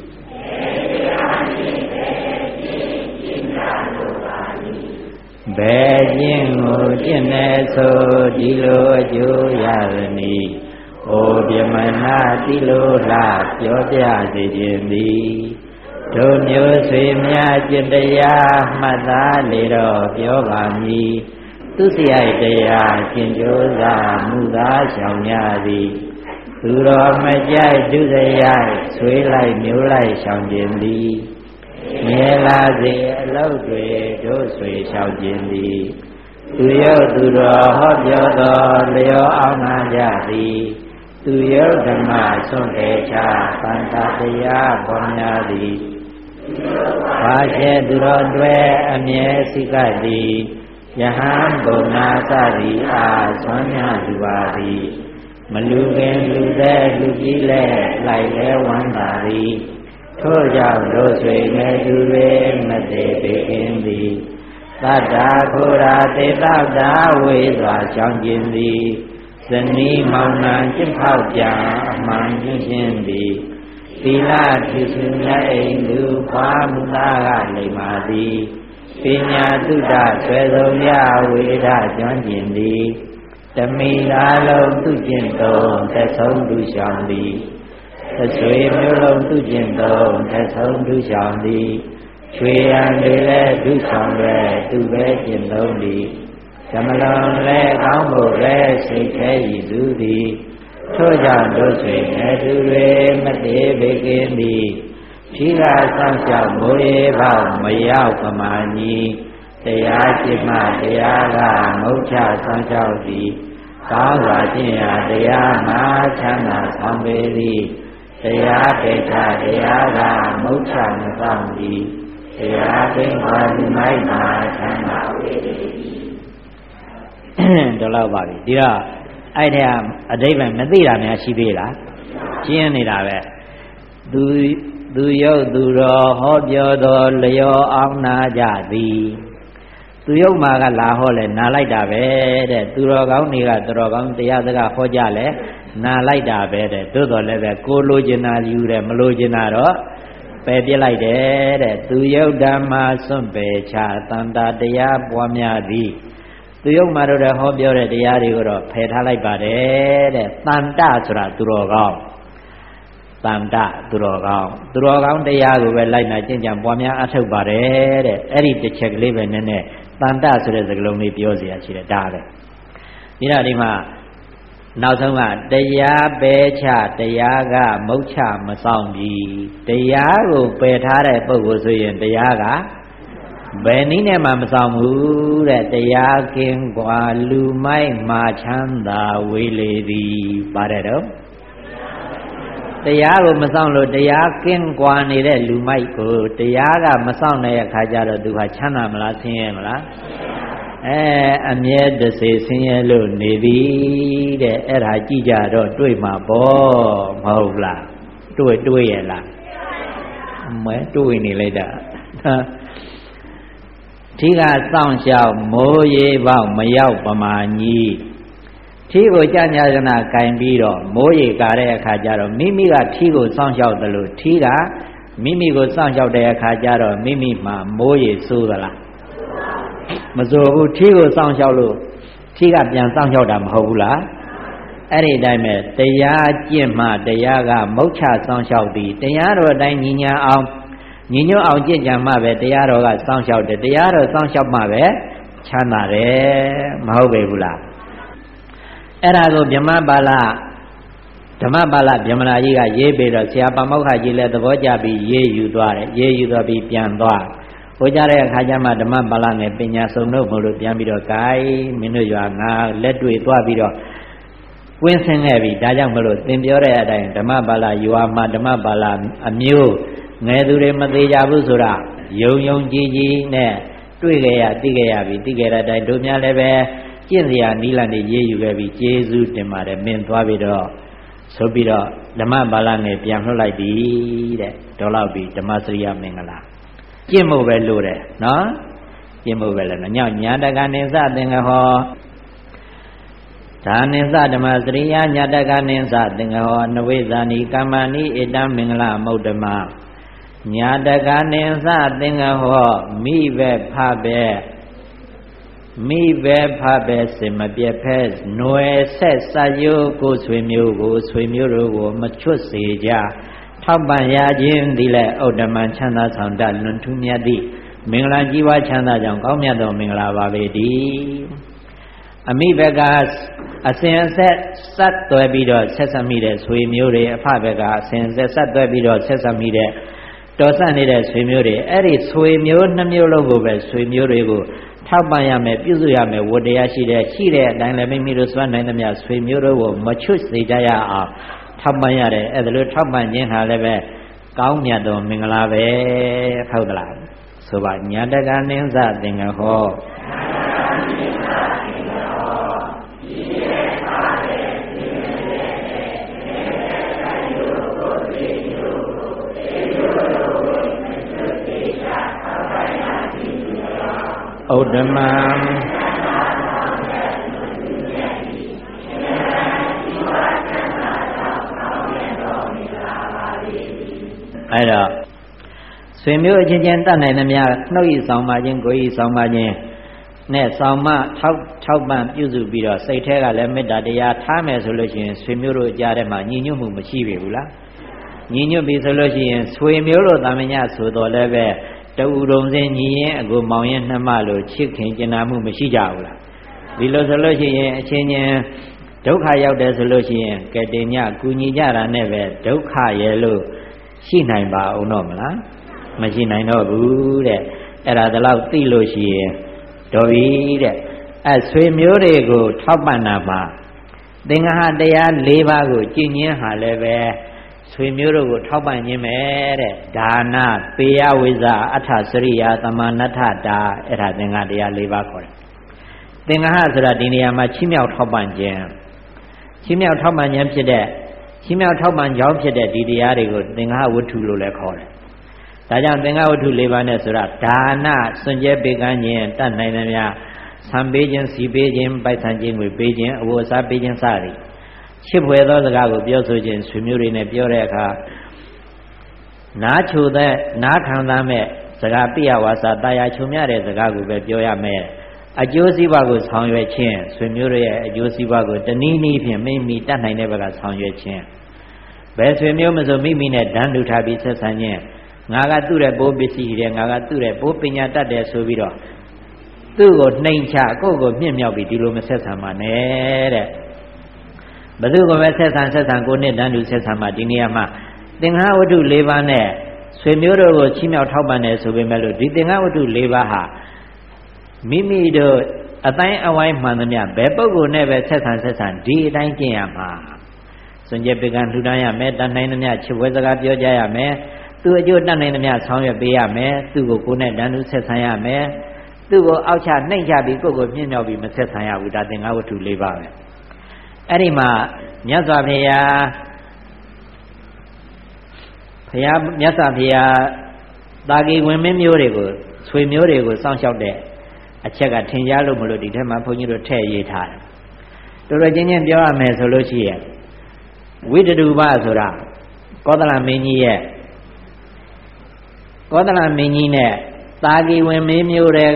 ဘယ်ခြင်းကိုကျင့်နေဆိုဒီလိုအကျိုးရသည်။အိုဗြဟ္မဏတိလိုလားပြောပြစေခြင်းသည်တို့မျိုးဆွေများကျင့်တရားမှတ်သားလေတော့ပြောပါမည်သူစရိုက်တရားကျင့်ကြိုးစားမှုသာရှောင်ရသည်သူတော်မကြိုက်သူစရိုက်ဆွေးလိုက်မျိုးလိုက်ရှောင်ခြင်းသည်မြဲလာစေအလုပ်တွေတို့ဆွေရှောင်ခြင်းသည်သူရုပ်သူတော်ဟောပြောတော်လျောအောင်နာကြသည်သူရုပ်ဓမ္မဆွန့်တယ်ချသံဃာတရားပေါ်များသည်ဘာကျဲသူတော်တွေအမြဲစိကသည်ယဟန်ဘုံနာသသည်အားဆွမ်းများသူပါသည်မလူခင်လူသက်လူကြီးလဲလိုက်လဲဝမ်းသာသည်ထို့ကြောင့်တို့ဆွေငယ်သူတွေမသေးပေခင်သည်သတ္တာခိုရာတေတ္တာဝေစွာချောင်းခြင်းသည်ဇနီးမောင်နှံကျင့်ဖောက်ကြအမှန်ကျင့်ခြင်းသည်သီလထီစုမြတ်အိမ်သူဖွာမှုသားကလိမ္မာသည်ပညာတုဒ္ဒဆွေဆုံးရဝိဒကျွမ်းကျင်သည်တမိသာလုံးသူကျင့်သုံးသက်ဆုံးသူရှောင်သည်သဆွေမျိုးလုံးသူကျင့်သုံးသက်ဆုံးသူရှောင်သည်ချွေရန်တွေလည်းသူဆောင်ပဲသူပဲကျင့်သုံးသည်ဓမ္မလုံးလည်းကောင်းဖို့လည်းစိတ်ခဲရည်သူသည်ထို့ကြောင့်တို့ဆွေငယ်သူတွေမသေးပေခင်သည်ဖြီးကစောင့်ရှောက်မိုးရေပေါက်မရောက်ပမာညီတရားจิตမှတရားကမုတ်ချစောင့်ရှောက်သည်ကောင်းစွာကျင့်ရာတရားမှာချမ်းသာဆောင်ပေသည်တရားပေချတရားကမုတ်ချမဆောင်သည်တရားပင်ပါဒီမိုက်မှာချမ်းသာပေသည်တော့လောက်ပါပြီဒီတော့အဲ့ဒါအဓိပ္ပာယ်မသိတာများရှိသေးလားကျင်းနေတာပဲသူသူရုပ်သူတော်ဟောပြောတော်လျောအောင်နာကြသည်သူရုပ်မှာကလာဟောလဲနာလိုက်တာပဲတဲ့သူတော်ကောင်းတွေကသူတော်ကောင်းတရားစကားဟောကြလဲနာလိုက်တာပဲတဲ့သို့တော်လည်းပဲကိုလိုချင်တာယူတယ်မလိုချင်တာတော့ပယ်ပြစ်လိုက်တယ်တဲ့သူရုပ်ဓမ္မစွန့်ပယ်ချတန်တာတရားပွားများသည်သူရုပ်မှာတော့ဟောပြောတဲ့တရားတွေကိုတော့ဖယ်ထားလိုက်ပါတယ်တဲ့တန်တဆိုတာသူတော်ကောင်းတန်တသူတော်ကောင်းသူတော်ကောင်းတရားကိုပဲလိုက်နာကျင့်ကြံပွားများအထောက်ပါတယ်တဲ့အဲ့ဒီတစ်ချက်ကလေးပဲနည်းနည်းတန်တဆိုတဲ့စကားလုံးလေးပြောเสียရှိတယ်ဒါပဲဒီတော့ဒီမှာနောက်ဆုံးကတရားပယ်ချတရားကမုတ်ချမဆောင်ပြီတရားကိုပယ်ထားတဲ့ပုဂ္ဂိုလ်ဆိုရင်တရားကဘယ်နည်းနဲ့မှမဆောင်ဘူးတဲ့တရားကင်းกว่าလူမိုက်မှာချမ်းသာဝေလေသည်ပါတယ်တော့တရားကိုမဆောင်လို့တရားကင်းกว่าနေတဲ့လူမိုက်ကိုတရားကမဆောင်တဲ့အခါကျတော့သူဟာချမ်းသာမလားဆင်းရဲမလားအဲအမြဲတစေဆင်းရဲလို့နေပြီတဲ့အဲ့ဒါကြည့်ကြတော့တွေ့မှာပေါ့မဟုတ်လားတွေ့တွေ့ရလားမဲတွေ့နေလိုက်တာထီးကစောင့်ရှောက်မိုးရေပေါက်မရောက်ပမာကြီးထီးကိုကြညရနာကင်ပြီးတော့မိုးရေကာတဲ့အခါကျတော့မိမိကထီးကိုစောင့်ရှောက်တယ်လို့ထီးကမိမိကိုစောင့်ရှောက်တဲ့အခါကျတော့မိမိမှာမိုးရေစိုးသလားမစိုးဘူးထီးကိုစောင့်ရှောက်လို့ထီးကပြန်စောင့်ရှောက်တာမဟုတ်ဘူးလားအဲ့ဒီအတိုင်းပဲတရားကျင့်မှတရားကမုတ်ချစောင့်ရှောက်သည်တရားတော်အတိုင်းညီညာအောင်ညီညွတ်အောင်ကြင်ကြံမှပဲတရားတော်ကစောင့်ရှောက်တယ်တရားတော်စောင့်ရှောက်မှပဲချမ်းသာတယ်မဟုတ်ပေဘူးလားအဲ့ဒါကိုဗြဟ္မပါဠဓမ္မပါဠဗြဟ္မဏကြီးကရေးပြီးတော့ဆရာပါမောက္ခကြီးလည်းသဘောကျပြီးရေးယူသွားတယ်ရေးယူသွားပြီးပြန်သွားဟိုကြတဲ့အခါကျမှဓမ္မပါဠနဲ့ပညာစုံတို့မလို့ပြန်ပြီးတော့ gain မင်းတို့ရွာငါလက်တွေ့သွားပြီးတော့ကွင်းဆင်းခဲ့ပြီဒါကြောင့်မလို့သင်ပြောတဲ့အတိုင်းဓမ္မပါဠရွာမှာဓမ္မပါဠအမျိုးငယ်သူတွေမသေးကြဘူးဆိုတာယုံယုံကြည်ကြည်နဲ့တွေ့ကြရသိကြရပြီသိကြတဲ့အတိုင်းတို့များလည်းပဲကျင့်စရာနီးလန့်နေရေးယူခဲ့ပြီကျေးဇူးတင်ပါတယ်မင်းသွားပြီးတော့ဆိုပြီးတော့ဓမ္မပါဠနဲ့ပြန်လွှတ်လိုက်ပြီတဲ့ဒေါ်လောက်ပြီဓမ္မစရိယမင်္ဂလာကျင့်ဖို့ပဲလို့တယ်နော်ကျင့်ဖို့ပဲလဲနော်ညညာတကနေစသင်္ကဟောဒါနိသဓမ္မစရိယညာတကနေစသင်္ကဟောနဝိဇာနိကမ္မဏိဣတံမင်္ဂလမௌတ္တမညာတကနေစသင်္ကဟောမိဘဖဘဲမိဘဖဘဲစင်မပြက်ဖဲຫນွယ်ဆက်စယိုကိုဆွေမျိုးကိုဆွေမျိုးတို့ကိုမချွတ်စေကြထောက်ပံ့ရခြင်းသည်လည်းဥဒ္ဓမံချမ်းသာဆောင်တတ်လွန်ထူးမြတ်သည့်မင်္ဂလာကြီးပွားချမ်းသာကြောင့်ကောင်းမြတ်သောမင်္ဂလာပါပေတည်းအမိဘကအစဉ်အဆက်ဆက်သွဲပြီးတော့ဆက်ဆက်မိတဲ့ဆွေမျိုးတွေအဖဘက်ကအစဉ်ဆက်ဆက်သွဲပြီးတော့ဆက်ဆက်မိတဲ့တော်ဆက်နေတဲ့ဆွေမျိုးတွေအဲ့ဒီဆွေမျိုးနှမျိုးလုံးကိုပဲဆွေမျိုးတွေကိုထောက်ပံ့ရမယ်ပြုစုရမယ်ဝတ္တရားရှိတဲ့ရှိတဲ့အတိုင်းလည်းမိမိတို့စွမ်းနိုင်သမျှဆွေမျိုးတို့ကိုမချွတ်စေကြရအောင်ထောက်ပံ့ရတယ်အဲ့ဒါလို့ထောက်ပံ့ခြင်းဟာလည်းပဲကောင်းမြတ်သောမင်္ဂလာပဲဟုတ်သလားဆိုပါညာတကနိသသင်္ကဟောဥဒ္ဓမံအဲ့တော့ဆွေမျိုးအချင်းချင်းတတ်နိုင်သမျှနှုတ်ဤဆောင်ပါခြင်းကိုယ်ဤဆောင်ပါခြင်းနဲ့ဆောင်မထောက်ထောက်ပံ့ပြုစုပြီးတော့စိတ်ထဲကလည်းမေတ္တာတရားထားမယ်ဆိုလို့ရှိရင်ဆွေမျိုးတို့ကြားထဲမှာညီညွတ်မှုမရှိပြီဘူးလားညီညွတ်ပြီဆိုလို့ရှိရင်ဆွေမျိုးတို့တာမညဆိုတော့လည်းပဲတူတုံစင်ညီရင်အကိုမောင်ရင်နှမလို့ချစ်ခင်ကျင်နာမှုမရှိကြဘူးလားဒီလိုဆိုလို့ရှိရင်အချင်းချင်းဒုက္ခရောက်တယ်ဆိုလို့ရှိရင်ကဲတင်ညကူညီကြတာနဲ့ပဲဒုက္ခရဲ့လို့ရှိနိုင်ပါအောင်တော့မလားမရှိနိုင်တော့ဘူးတဲ့အဲ့ဒါတလောက်သိလို့ရှိရင်တော်ပြီတဲ့အဲဆွေမျိုးတွေကိုထောက်ပံ့တာမှာသင်္ဃဟတရား၄ပါးကိုကျင့်ခြင်းဟာလည်းပဲဆွေမျိုးတို့ကိုထောက်ပံ့ခြင်းပဲတဲ့ဒါနပေယဝိဇ္ဇအထစရိယာသမာနတ္ထတာအဲ့ဒါသင်္ဃတရား၄ပါးခေါ်တယ်သင်္ဃဟဆိုတာဒီနေရာမှာချီးမြှောက်ထောက်ပံ့ခြင်းချီးမြှောက်ထောက်ပံ့ခြင်းဖြစ်တဲ့ချီးမြှောက်ထောက်ပံ့ကြောင်းဖြစ်တဲ့ဒီတရားတွေကိုသင်္ဃဟဝတ္ထုလို့လည်းခေါ်တယ်ဒါကြောင့်သင်္ဃဝတ္ထု၄ပါးနဲ့ဆိုတာဒါနစွန့်ကြဲပေးကမ်းခြင်းတတ်နိုင်သမျှဆံပေးခြင်းစီပေးခြင်းပိုက်ဆံခြင်းကိုပေးခြင်းအဝတ်အစားပေးခြင်းစသည်ချစ်ဖွယ်သောစကားကိုပြောဆိုခြင်းဆွေမျိုးတွေနဲ့ပြောတဲ့အခါနားချိုတဲ့နားခံသားမဲ့စကားပိယဝါစာတာယာချုံမြတဲ့စကားကိုပဲပြောရမယ်အကျိုးစီးပွားကိုဆောင်ရွက်ခြင်းဆွေမျိုးတွေရဲ့အကျိုးစီးပွားကိုတနည်းနည်းဖြင့်မိမိတတ်နိုင်တဲ့ဘက်ကဆောင်ရွက်ခြင်းဘယ်ဆွေမျိုးမဆိုမိမိနဲ့ဓာတ်တူထားပြီးဆက်ဆံခြင်းငါကသူ့ရဲ့ဘိုးပစ္စည်းတယ်ငါကသူ့ရဲ့ဘိုးပညာတတ်တယ်ဆိုပြီးတော့သူ့ကိုနှိမ်ချကိုယ့်ကိုမြင့်မြောက်ပြီးဒီလိုမဆက်ဆံပါနဲ့တဲ့ဘသူကပဲဆက်ဆံဆက်ဆံကိုနဲ့ဓာတ်တူဆက်ဆံပါဒီနေရာမှာသင်္ဃဝတ္ထု၄ပါးနဲ့ဆွေမျိုးတို့ကိုချီးမြှောက်ထောက်ပံ့တယ်ဆိုပေမဲ့လို့ဒီသင်္ဃဝတ္ထု၄ပါးဟာမိမိတို့အတိုင်းအဝိုင်းမှန်သမျှဘယ်ပုဂ္ဂိုလ်နဲ့ပဲဆက်ဆံဆက်ဆံဒီအတိုင်းကျင့်ရမှာစွန့်ကြဲပေကံလှူဒါန်းရမယ်တတ်နိုင်သမျှချစ်ဝဲစကားပြောကြရမယ်သူ့အကျိုးတတ်နိုင်သမျှဆောင်ရွက်ပေးရမယ်သူ့ကိုကိုယ်နဲ့တန်းတူဆက်ဆံရမယ်သူ့ကိုအောက်ချနှိမ့်ချပြီးကိုယ့်ကိုမြင့်မြောက်ပြီးမဆက်ဆံရဘူးဒါသင်္ဃဝတ္ထု၄ပါးပဲအဲ့ဒီမှာမြတ်စွာဘုရားဘုရားမြတ်စွာဘုရားတာဂီဝင်မင်းမျိုးတွေကိုဆွေမျိုးတွေကိုစောင့်ရှောက်တဲ့အချက်ကထင်ရှားလို့မလို့ဒီထက်မှဘုန်းကြီးတို့ထည့်ရေးထားတယ်တော်တော်ချင်းချင်းပြောရမယ်ဆိုလို့ရှိရင်ဝိတတုပဆိုတာကောသလမင်းကြီးရဲ့ကောသလမင်းကြီးနဲ့တာဂီဝင်မင်းမျိုးတွေက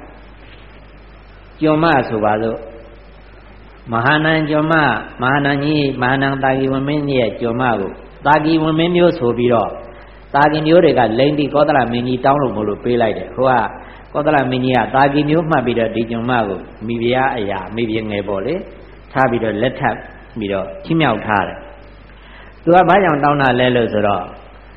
ကျွန်းမဆိုပါစို့မဟာနန်ကျွန်းမမဟာနန်ကြီးမဟာနန်တာဂီဝင်မင်းကြီးရဲ့ကျွန်းမကိုတာဂီဝင်မင်းမျိုးဆိုပြီးတော့တာဂီမျိုးတွေကလိမ့်ပြီးကောသလမင်းကြီးတောင်းလို့မလို့ပေးလိုက်တယ်ဟိုကကောသလမင်းကြီးကတာဂီမျိုးမှတ်ပြီးတော့ဒီကျွန်းမကိုမိဖုရားအရာမိဖုရားငယ်ပေါ့လေထားပြီးတော့လက်ထပ်ပြီးတော့ချီးမြှောက်ထားတယ်သူကဘာကြောင့်တောင်းတာလဲလို့ဆိုတော့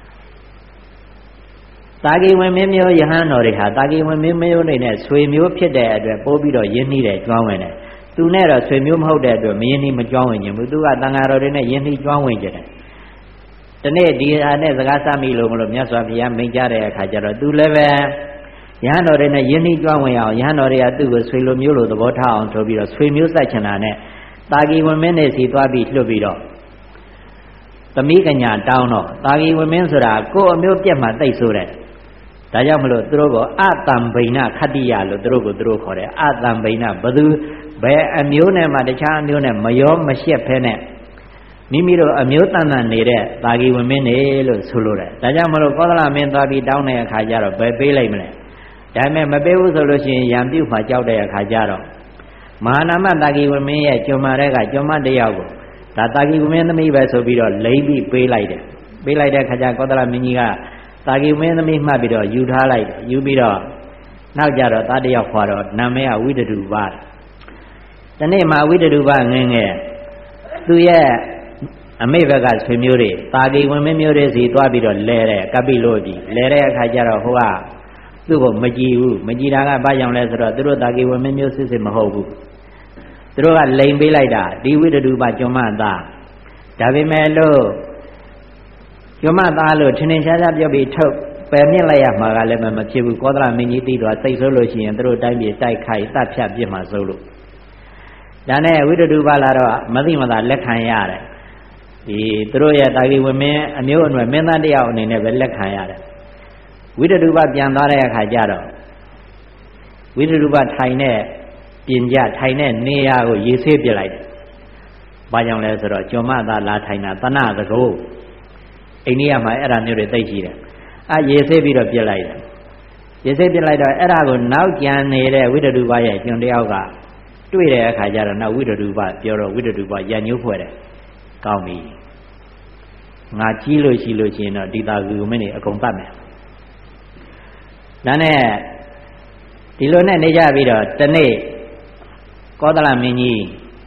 တာဂီဝင်မင်းမျိုးယဟန်တော်တွေဟာတာဂီဝင်မင်းမျိုးတွေနဲ့ဆွေမျိုးဖြစ်တဲ့အတွက်ပိုးပြီးတော့ယဉ်နှီးတယ်ကျွမ်းဝင်တယ်သူနဲ့တော့ဆွေမျိုးမဟုတ်တဲ့အတွက်မယဉ်နှီးမကျွမ်းဝင်ခြင်းဘူးသူကတန်ဃာတော်တွေနဲ့ယဉ်နှီးကျွမ်းဝင်ကြတယ်ဒီနေ့ဒီအားနဲ့စကားစမိလို့မလို့မြတ်စွာဘုရားမိန့်ကြားတဲ့အခါကျတော့သူလည်းပဲယဟန်တော်တွေနဲ့ယဉ်နှီးကျွမ်းဝင်အောင်ယဟန်တော်တွေကသူ့ကိုဆွေလိုမျိုးလိုသဘောထားအောင်ဆိုပြီးတော့ဆွေမျိုးစိုက်ချင်တာနဲ့တာဂီဝင်မင်းတွေစီသွားပြီးလှုပ်ပြီးတော့သမီးကညာတောင်းတော့တာဂီဝင်မင်းဆိုတာကိုယ်အမျိုးပြက်မှတိတ်ဆိုတဲ့ဒါကြောင့်မလို့သူတို့ကအတံဗိဏခတ္တိယလို့သူတို့ကိုသူတို့ခေါ်တယ်အတံဗိဏဘသူဘယ်အမျိုးနဲ့မှတခြားအမျိုးနဲ့မရောမရှက်ဖဲနဲ့မိမိတို့အမျိုးတန်တန်နေတဲ့တာဂီဝင်မင်းတွေလို့ဆိုလိုတယ်ဒါကြောင့်မလို့ကောသလမင်းသွားပြီးတောင်းတဲ့အခါကျတော့ဘယ်ပေးလိုက်မလဲဒါပေမဲ့မပေးဘူးဆိုလို့ရှိရင်ရံပြုတ်မှကြောက်တဲ့အခါကျတော့မဟာနာမတာဂီဝင်မင်းရဲ့ကျွမ်းမတဲ့ကကျွမ်းမတယောက်ကိုဒါတာဂီဝင်မင်းသမီးပဲဆိုပြီးတော့လိမ့်ပြီးပေးလိုက်တယ်ပေးလိုက်တဲ့အခါကျကောသလမင်းကြီးကတာဂီမင်းသမီးမှတ်ပြီးတော့ယူထားလိုက်တယ်ယူပြီးတော့နောက်ကြတော့သားတယောက်ခွာတော့နာမည်ကဝိတတုပတနေ့မှာဝိတတုပငင်းငယ်သူရဲ့အမိဘက်ကဆွေမျိုးတွေတာဂီဝင်မင်းမျိုးတွေစီသွားပြီးတော့လဲတဲ့ကပိလို့ကြီးလဲတဲ့အခါကျတော့ဟိုကသူ့ကိုမကြည်ဘူးမကြည်တာကဘာကြောင့်လဲဆိုတော့သူတို့တာဂီဝင်မင်းမျိုးစစ်စစ်မဟုတ်ဘူးသူတို့ကလိန်ပေးလိုက်တာဒီဝိတတုပကျွမ်းမသားဒါပေမဲ့လို့ကျွမ်းမသားလို့ထင်ထင်ရှားရှားပြောပြီးထုတ်ပယ်မြင့်လိုက်ရမှာကလည်းမဖြစ်ဘူးကောသလမင်းကြီးသိတော့စိတ်ဆိုးလို့ရှိရင်သူတို့တိုင်းပြည်တိုက်ခိုက်တတ်ဖြတ်ပြစ်မှာစိုးလို့ဒါနဲ့ဝိတတုပလာတော့မသိမသာလက်ခံရတယ်ဒီသူတို့ရဲ့တာဂီဝင်မင်းအမျိုးအနွယ်မင်းသားတယောက်အနေနဲ့ပဲလက်ခံရတယ်ဝိတတုပပြန်သွားတဲ့အခါကျတော့ဝိတတုပထိုင်တဲ့ပြင်ကြထိုင်တဲ့နေရာကိုရေဆေးပြလိုက်တယ်။ဘာကြောင့်လဲဆိုတော့ကျွမ်းမသားလာထိုင်တာတဏသကောအိန္ဒိယမှာအဲ့ဒါမျိုးတွေသိရှိတယ်။အဲရေဆေးပြီးတော့ပြလိုက်တယ်။ရေဆေးပြလိုက်တော့အဲ့ဒါကိုနောက်ကြံနေတဲ့ဝိတတုပရဲ့ကျွန်းတယောက်ကတွေ့တဲ့အခါကျတော့နောက်ဝိတတုပပြောတော့ဝိတတုပရညှိုးဖွဲ့တယ်။ကောင်းပြီ။ငါကြီးလို့ရှိလို့ရှိရင်တော့ဒီသာကူမင်းတွေအကုန်တတ်မယ်။ဒါနဲ့ဒီလိုနဲ့နေကြပြီးတော့တနေ့ကောသလမင်းကြီး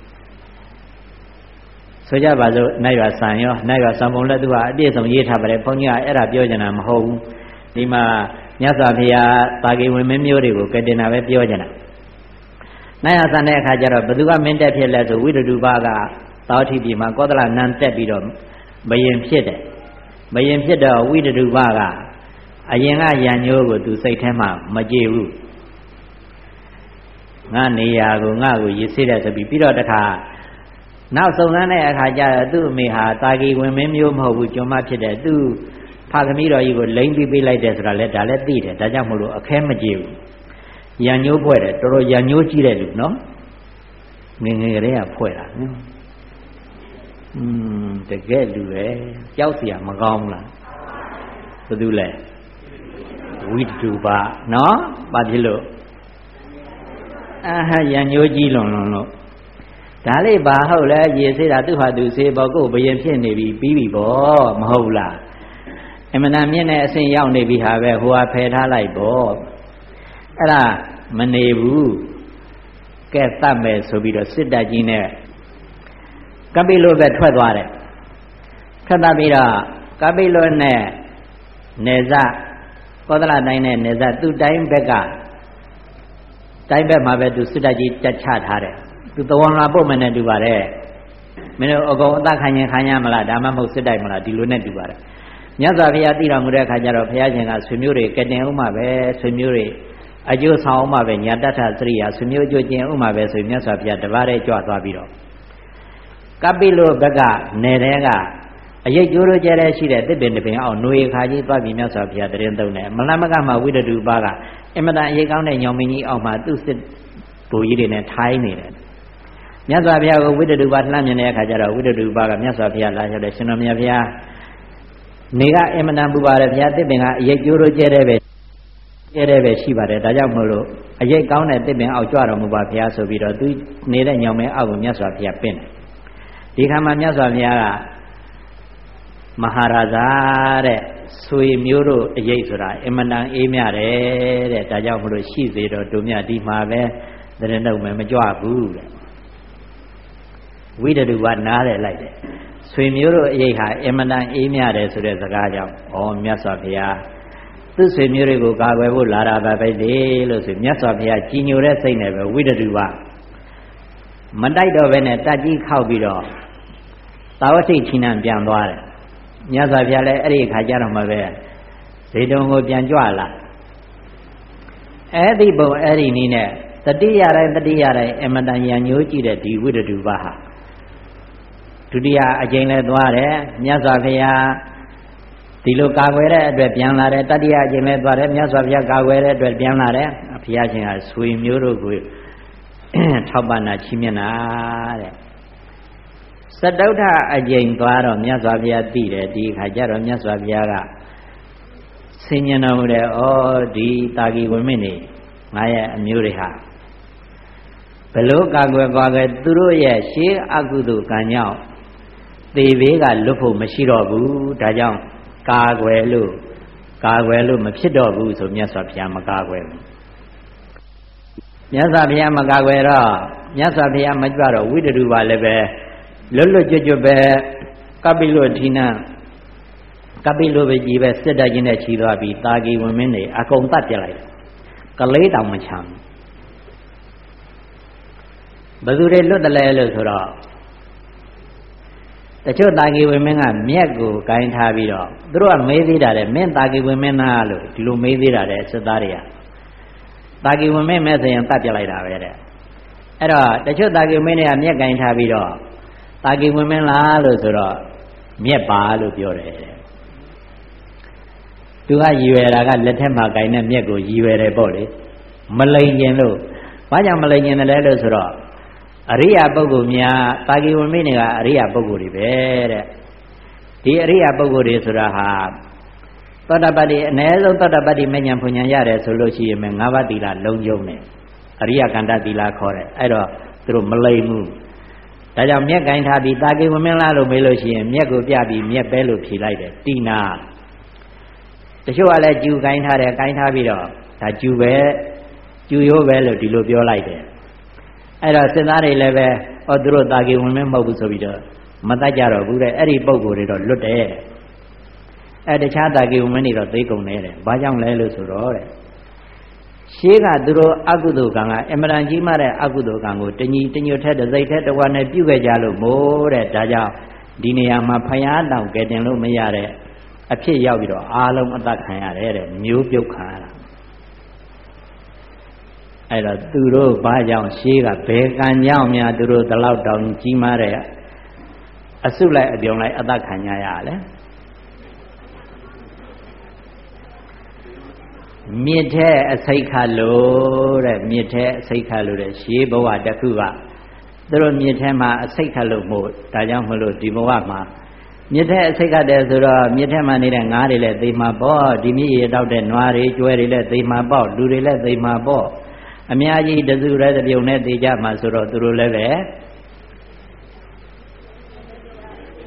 ဆိုကြပါစို့နိုင်ရွာဆံရောနိုင်ရွာဆံပုံလည်းသူကအပြည့်စုံရေးထားပါတယ်ဘုန်းကြီးကအဲ့ဒါပြောကြတာမဟုတ်ဘူးဒီမှာမြတ်စွာဘုရားတာဂီဝင်မင်းမျိုးတွေကိုကတင်တာပဲပြောကြတာနိုင်ရွာဆံတဲ့အခါကျတော့ဘသူကမင်းတက်ဖြစ်လဲဆိုဝိတတုပကသောတိပြည်မှာကောသလနန်းတက်ပြီးတော့ဘယင်ဖြစ်တယ်ဘယင်ဖြစ်တော့ဝိတတုပကအရင်ကရံညိုးကိုသူစိတ်ထဲမှာမကြည့်ဘူးငါနေရာကိုငါ့ကိုရေးစေးတယ်ဆိုပြီးပြီးတော့တခါနောက်စုံစမ်းတဲ့အခါကျတော့သူ့အမေဟာတာဂီဝင်မင်းမျိုးမဟုတ်ဘူးကျွမ်းမဖြစ်တယ်သူဖသမီးတော်ကြီးကိုလိမ့်ပြီးပေးလိုက်တယ်ဆိုတာလဲဒါလည်းသိတယ်ဒါကြောင့်မလို့အခဲမကြည့်ဘူးရံညိုးဖွဲ့တယ်တော်တော်ရံညိုးကြည့်တဲ့လူနော်ငငယ်ကလေးကဖွဲ့တာနော်อืมတကယ်လူပဲကြောက်เสียမကောင်းလားဘယ်သူလဲဝိတုပနော်ဘာဖြစ်လို့အာဟာရံညိုးကြီးလွန်လွန်လို့ဒါလေးဘာဟုတ်လဲရေစေးတာသူ့ဟာသူစေးပေါ့ကိုဘယင်ဖြစ်နေပြီပြီးပြီပေါ့မဟုတ်လားအမှန်တမ်းမြင့်တဲ့အဆင့်ရောက်နေပြီဟာပဲဟိုဟာဖယ်ထားလိုက်ပေါ့အဲ့ဒါမနေဘူးကဲတတ်မယ်ဆိုပြီးတော့စစ်တပ်ကြီးနဲ့ကပိလုပဲထွက်သွားတယ်ထွက်သွားပြီးတော့ကပိလုနဲ့နေဇကောသလတိုင်းနဲ့နေဇသူ့တိုင်းဘက်ကတိုင်းဘက်မှာပဲသူစစ်တပ်ကြီးတက်ချထားတယ်သူတဝန်လာပို့မယ်နဲ့တူပါတယ်မင်းတို့အကုန်အသက်ခံရင်ခံရမလားဒါမှမဟုတ်စစ်တိုက်မလားဒီလိုနဲ့တူပါတယ်မြတ်စွာဘုရားတည်တော်မူတဲ့အခါကျတော့ဘုရားရှင်ကဆွေမျိုးတွေကတင်ဥမှာပဲဆွေမျိုးတွေအကျိုးဆောင်ဥမှာပဲညာတ္ထစရိယာဆွေမျိုးအကျိုးကျင်ဥမှာပဲဆိုမြတ်စွာဘုရားတပါးတည်းကြွသွားပြီးတော့ကပိလုဘက်ကနေတဲကအရိပ်ကျိုးတို့ကျဲတဲ့ရှိတဲ့တစ်ပင်တစ်ပင်အောင်ຫນွေခါကြီးသွားပြီးမြတ်စွာဘုရားတရင်သုံးတယ်မလမကမှာဝိတ္တုပါကအင်မတန်အရိပ်ကောင်းတဲ့ညောင်မင်းကြီးအောက်မှာသူ့စစ်ဘူကြီးတွေနဲ့ထိုင်းနေတယ်မြတ်စွာဘုရားကိုဝိတ္တုပါလှမ်းမြင်တဲ့အခါကျတော့ဝိတ္တုပါကမြတ်စွာဘုရားလာရောက်တယ်ရှင်တော်မြတ်ဘုရားနေကအင်မတန်ပူပါတယ်ဘုရားတစ်ပင်ကအရိပ်ကျိုးတို့ကျဲတဲ့ပဲကျဲတဲ့ပဲရှိပါတယ်ဒါကြောင့်မို့လို့အရိပ်ကောင်းတဲ့တစ်ပင်အောက်ကြွတော်မူပါဘုရားဆိုပြီးတော့သူနေတဲ့ညောင်မင်းအောက်ကိုမြတ်စွာဘုရားပင့်တယ်ဒီခါမှာမြတ်စွာဘုရားကမဟာရာဇာတဲ့ဆွေမျိုးတို့အရေးဆိုတာအင်မတန်အေးမြတယ်တဲ့ဒါကြောင့်မလို့ရှိစေတော့တို့မြဒီမှာပဲတရင်တော့မယ်မကြွဘူးတဲ့ဝိတ္တုကနားတယ်လိုက်တယ်ဆွေမျိုးတို့အရေးဟာအင်မတန်အေးမြတယ်ဆိုတဲ့စကားကြောင့်ဩမြတ်စွာဘုရားသူ့ဆွေမျိုးတွေကိုကာကွယ်ဖို့လာတာပဲပဲလေလို့ဆိုမြတ်စွာဘုရားကြီးညိုတဲ့စိတ်နဲ့ပဲဝိတ္တုကမတိုက်တော့ဘဲနဲ့တက်ကြီးခောက်ပြီးတော့သာဝတိချိနံပြန်သွားတယ်မြတ်စွာဘုရားလည်းအဲ့ဒီအခါကျတော့မှပဲဇေတုံကိုပြန်ကြွလာအဲ့ဒီဘုံအဲ့ဒီနည်းနဲ့တတိယတိုင်းတတိယတိုင်းအမတန်ရံညိုးကြည့်တဲ့ဒီဝိတ္တုပါဟာဒုတိယအကျိန်လဲသွားတယ်မြတ်စွာဘုရားဒီလိုကာကွယ်တဲ့အတွက်ပြန်လာတယ်တတိယအကျိန်လဲသွားတယ်မြတ်စွာဘုရားကာကွယ်တဲ့အတွက်ပြန်လာတယ်ဘုရားရှင်ကဆွေမျိုးတို့ကိုထောက်ပံ့တာချီးမြှင့်တာတဲ့စတုထအကျိန်သွားတော့မြတ်စွာဘုရားသိတယ်ဒီခါကျတော့မြတ်စွာဘုရားကဆင်ញင်တော်မူတယ်ဩဒီတာဂီဝင်မင်းနေငါရဲ့အမျိုးတွေဟာဘလို့ကာကွယ်ကာကွယ်သူတို့ရဲ့ရှေးအကုသိုလ်ကံကြောင့်သေဘေးကလွတ်ဖို့မရှိတော့ဘူးဒါကြောင့်ကာကွယ်လို့ကာကွယ်လို့မဖြစ်တော့ဘူးဆိုမြတ်စွာဘုရားမကာကွယ်ဘူးမြတ်စွာဘုရားမကာကွယ်တော့မြတ်စွာဘုရားမကြွတော့ဝိတ္တုပါလည်းပဲလွတ်လွတ်ကျွတ်ကျွတ်ပဲကပိလုဌိနကပိလုပဲကြီးပဲစစ်တပ်ချင်းနဲ့ခြီးသွားပြီးတာဂီဝင်မင်းတွေအကုန်တတ်ပြလိုက်တယ်ကလေးတောင်မချမ်းဘယ်သူတွေလွတ်တယ်လဲလို့ဆိုတော့တချို့တာဂီဝင်မင်းကမြက်ကိုဂိုင်းထားပြီးတော့သူတို့ကမေးသေးတာတဲ့မင်းတာဂီဝင်မင်းသားလို့ဒီလိုမေးသေးတာတဲ့စစ်သားတွေကတာဂီဝင်မင်းမဲ့ဆိုရင်တတ်ပြလိုက်တာပဲတဲ့အဲ့တော့တချို့တာဂီဝင်မင်းတွေကမြက်ဂိုင်းထားပြီးတော့တာဂီဝင်မင်းလားလို့ဆိုတော့မြက်ပါလို့ပြောတယ်သူကရည်ရွယ်တာကလက်ထက်မှာဂိုင်းတဲ့မြက်ကိုရည်ရွယ်တယ်ပေါ့လေမလိန်ကျင်လို့ဘာကြောင့်မလိန်ကျင်တယ်လဲလို့ဆိုတော့အရိယာပုဂ္ဂိုလ်များတာဂီဝင်မင်းတွေကအရိယာပုဂ္ဂိုလ်တွေပဲတဲ့ဒီအရိယာပုဂ္ဂိုလ်တွေဆိုတာဟာသောတာပတ္တိအ ਨੇ ဆုံးသောတာပတ္တိမဉ္ဇဉ်ဖွဉ္ဇဉ်ရတယ်ဆိုလို့ရှိရင်ငါးပါးသီလလုံးကျုံတယ်အရိယကန္တသီလခေါ်တယ်အဲ့တော့သူတို့မလိမ်ဘူးဒါကြောင့်မြက်ကိုင်းထားပြီးတာဂီဝင်မင်းလားလို့မေးလို့ရှိရင်မြက်ကိုပြပြီးမြက်ပဲလို့ဖြေလိုက်တယ်တိနာတချို့ကလည်းကျူကိုင်းထားတယ်ကိုင်းထားပြီးတော့ဒါကျူပဲကျူရိုးပဲလို့ဒီလိုပြောလိုက်တယ်အဲ့တော့စစ်သားတွေလည်းပဲဩသူတို့တာဂီဝင်မင်းမဟုတ်ဘူးဆိုပြီးတော့မတတ်ကြတော့ဘူးတဲ့အဲ့ဒီပုံကိုယ်တွေတော့လွတ်တယ်အဲ့တခြားတာဂီဝင်မင်းတွေတော့သိကုန်နေတယ်ဘာကြောင့်လဲလို့ဆိုတော့တဲ့ရှေးကသူတို့အကုသိုလ်ကံကအမရန်ကြီးမားတဲ့အကုသိုလ်ကံကိုတညီတညွတ်ထက်တစိတ်ထက်တဝါနဲ့ပြုခဲ့ကြလို့မို့တဲ့ဒါကြောင့်ဒီနေရာမှာဖယားတောင်ကဲတင်လို့မရတဲ့အဖြစ်ရောက်ပြီးတော့အားလုံးအသက်ခံရတယ်တဲ့မျိုးပြုတ်ခံရတာအဲ့တော့သူတို့ဘာကြောင့်ရှေးကဘယ်ကံကြောင့်များသူတို့ဒီလောက်တောင်ကြီးမားတဲ့အစုလိုက်အပြုံလိုက်အသက်ခံရရလဲမြစ်ထဲအစိတ်ခတ်လို့တဲ့မြစ်ထဲအစိတ်ခတ်လို့တဲ့ရှေးဘဝတစ်ခုကသူတို့မြစ်ထဲမှာအစိတ်ခတ်လို့မို့ဒါကြောင့်မလို့ဒီဘဝမှာမြစ်ထဲအစိတ်ခတ်တယ်ဆိုတော့မြစ်ထဲမှာနေတဲ့ငါးတွေလည်းသိမှာပေါ့ဒီမြစ်ရေတောက်တဲ့နွားတွေကျွဲတွေလည်းသိမှာပေါ့လူတွေလည်းသိမှာပေါ့အများကြီးတစုရဲတပြုံနဲ့သိကြမှာဆိုတော့သူတို့လည်းပဲ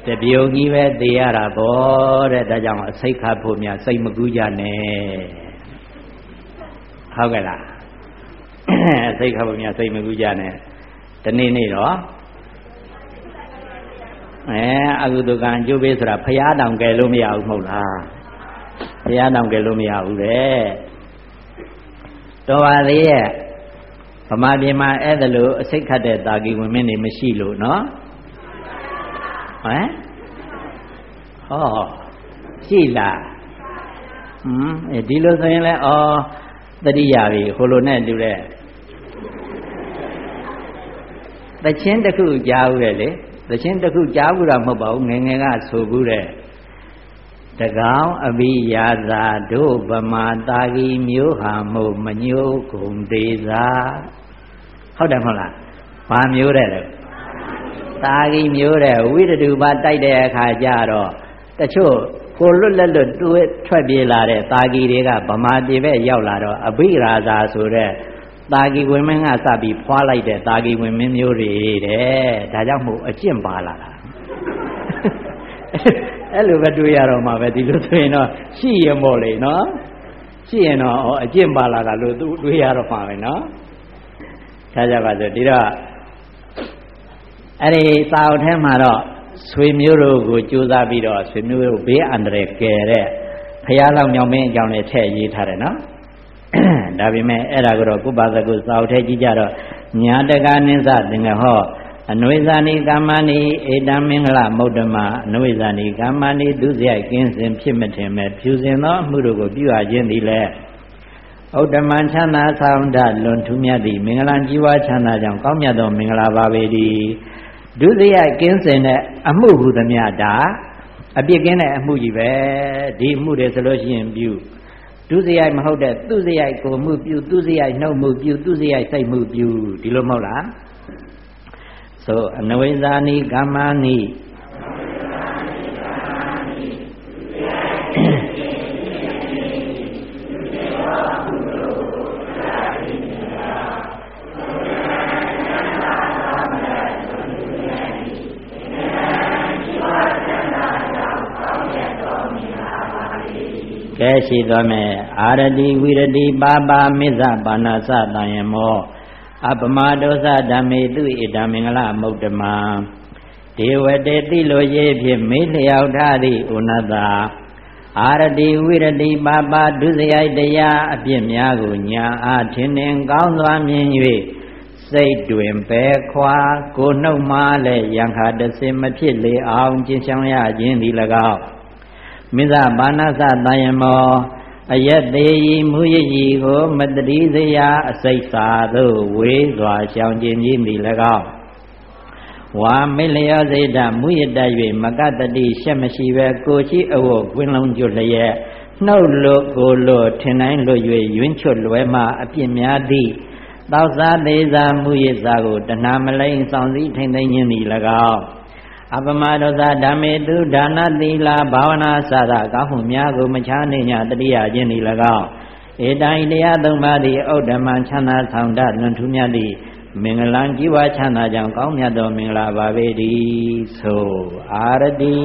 တပြုံကြီးပဲသိရတာပေါ့တဲ့ဒါကြောင့်စိတ်ခတ်ဖို့များစိတ်မကူးကြနဲ့ဟုတ်ကဲ့လားစိတ်ခတ်ဖို့များစိတ်မကူးကြနဲ့ဒီနေ့နေ့တော့အဲအကုသကံကျိုးပေးဆိုတာဖျားတောင်ကယ်လို့မရဘူးမဟုတ်လားဖျားတောင်ကယ်လို့မရဘူးလေတော်ပါသေးရဲ့ဗမာပြည်မှာအဲ့ဒါလို့အစိတ်ခတ်တဲ့တာဂီဝင်မင်းတွေမရှိလို့နော်ဟမ်ဟောရှိလားဟွန်းဒီလိုဆိုရင်လဲဩတတိယပြီဟိုလိုနဲ့တူတဲ့သချင်းတစ်ခုကြားဦးတယ်လေသချင်းတစ်ခုကြားဘူးတာမဟုတ်ပါဘူးငယ်ငယ်ကဆိုဘူးတဲ့တကောင်အဘိယာသာတို့ဗမာတာဂီမျိုးဟာမို့မညိုးကုန်သေးသာဟုတ်တယ်မဟုတ်လားဘာမျိုးတဲ့လဲတာဂီမျိုးတဲ့ဝိတတုပါတိုက်တဲ့အခါကျတော့တချို့ကိုလွတ်လက်လွတ်တွေးထွက်ပြေးလာတဲ့တာဂီတွေကဗမာပြည်ပဲရောက်လာတော့အဘိရာဇာဆိုတဲ့တာဂီဝင်မင်းကစပြီးဖွာလိုက်တဲ့တာဂီဝင်မင်းမျိုးတွေတဲ့ဒါကြောင့်မို့အကျင့်ပါလာတာအဲ့လိုပဲတွေးရတော့မှာပဲဒီလိုဆိုရင်တော့ရှိရမို့လေနော်ရှိရင်တော့အကျင့်ပါလာတာလို့သူတွေးရတော့မှာပဲနော်ထားကြပါစို့ဒီတော့အဲ့ဒီစာအုပ်ထဲမှာတော့ဆွေမျိုးတို့ကိုကြိုးစားပြီးတော့ဆွေမျိုးတို့ဘေးအန္တရာယ်ကယ်တဲ့ဖရာလောက်ညောင်မင်းအကြောင်းနဲ့ထည့်ရေးထားတယ်နော်ဒါပေမဲ့အဲ့ဒါကတော့ကုပ္ပသကုစာအုပ်ထဲကြည့်ကြတော့ညာတကနိစ္စသင်္ကဟောအနဝိဇာနိကာမနိဧတံမင်္ဂလမௌတ္တမအနဝိဇာနိကာမနိဒုစရိုက်ကင်းစင်ဖြစ်မထင်မဲ့ဖြူစင်သောအမှုတို့ကိုပြုအပ်ခြင်းသည်လေဥတ္တမချမ်းသာဆောင်တလွန်ထူးမြတ်သည့်မင်္ဂလာကြီးပွားချမ်းသာကြောင့်ကောင်းမြတ်သောမင်္ဂလာပါပေသည်ဒုစရိုက်ကင်းစင်တဲ့အမှုဟုသမျှဒါအပြစ်ကင်းတဲ့အမှုကြီးပဲဒီအမှုတွေဆိုလို့ရှိရင်ပြုဒုစရိုက်မဟုတ်တဲ့သူစရိုက်ကိုမှုပြုသူစရိုက်နှုတ်မှုပြုသူစရိုက်စိတ်မှုပြုဒီလိုမဟုတ်လားဆိုအနဝိဇာနိကာမနိကဲရှိသွားမယ်အာရတိဝိရတိပါပါမိစ္ဆပါဏာစတယမောအပမဒောသဓမ္မေသူဣဒံမင်္ဂလမௌတ္တမဒေဝတေတိလိုရေးဖြင့်မေးလျောက်ထားသည့်ဥနတအာရတိဝိရတိပါပါဒုစရိုက်တရားအပြစ်များကိုညာအားထင်ထင်ကောင်းစွာမြင်၍စိတ်တွင်ပဲခွာကိုနှုတ်မှလည်းယံခါတစင်မဖြစ်လေအောင်ကျင့်ဆောင်ရခြင်းသည်၎င်းမိစ္ဆပါဏသတယမောအယက်သေးဤမူရည်ကိုမတတိစရာအစိတ်စာသို့ဝေးစွာရှောင်ကျင်ခြင်းသည်၎င်းဝါမေလျောစေတမူရတ၍မကတတိရှက်မရှိပဲကိုရှိအဝတ်ကွင်းလုံးကျွတ်လျက်နှုတ်လို့ကိုလို့ထင်တိုင်းလို့၍ယွင်းချွတ်လွယ်မှအပြစ်များသည့်သောစားသေးစာမူရစာကိုတဏမလိန်ဆောင်စည်းထိမ့်သိမ့်ခြင်းသည်၎င်းအပမဒောသဓမ္မေတုဒါနသီလဘာဝနာစသကောင်းမှုများကိုမချားနေညတတိယခြင်းသည်၎င်းဧတံတရားသုံးပါးသည်ဥဒ္ဓမံချမ်းသာဆောင်တလွန်ထူးမြတ်သည့်မင်္ဂလံကြီးပွားချမ်းသာကြောင့်ကောင်းမြတ်သောမင်္ဂလာပါပေတည်းဆိုအာရတိ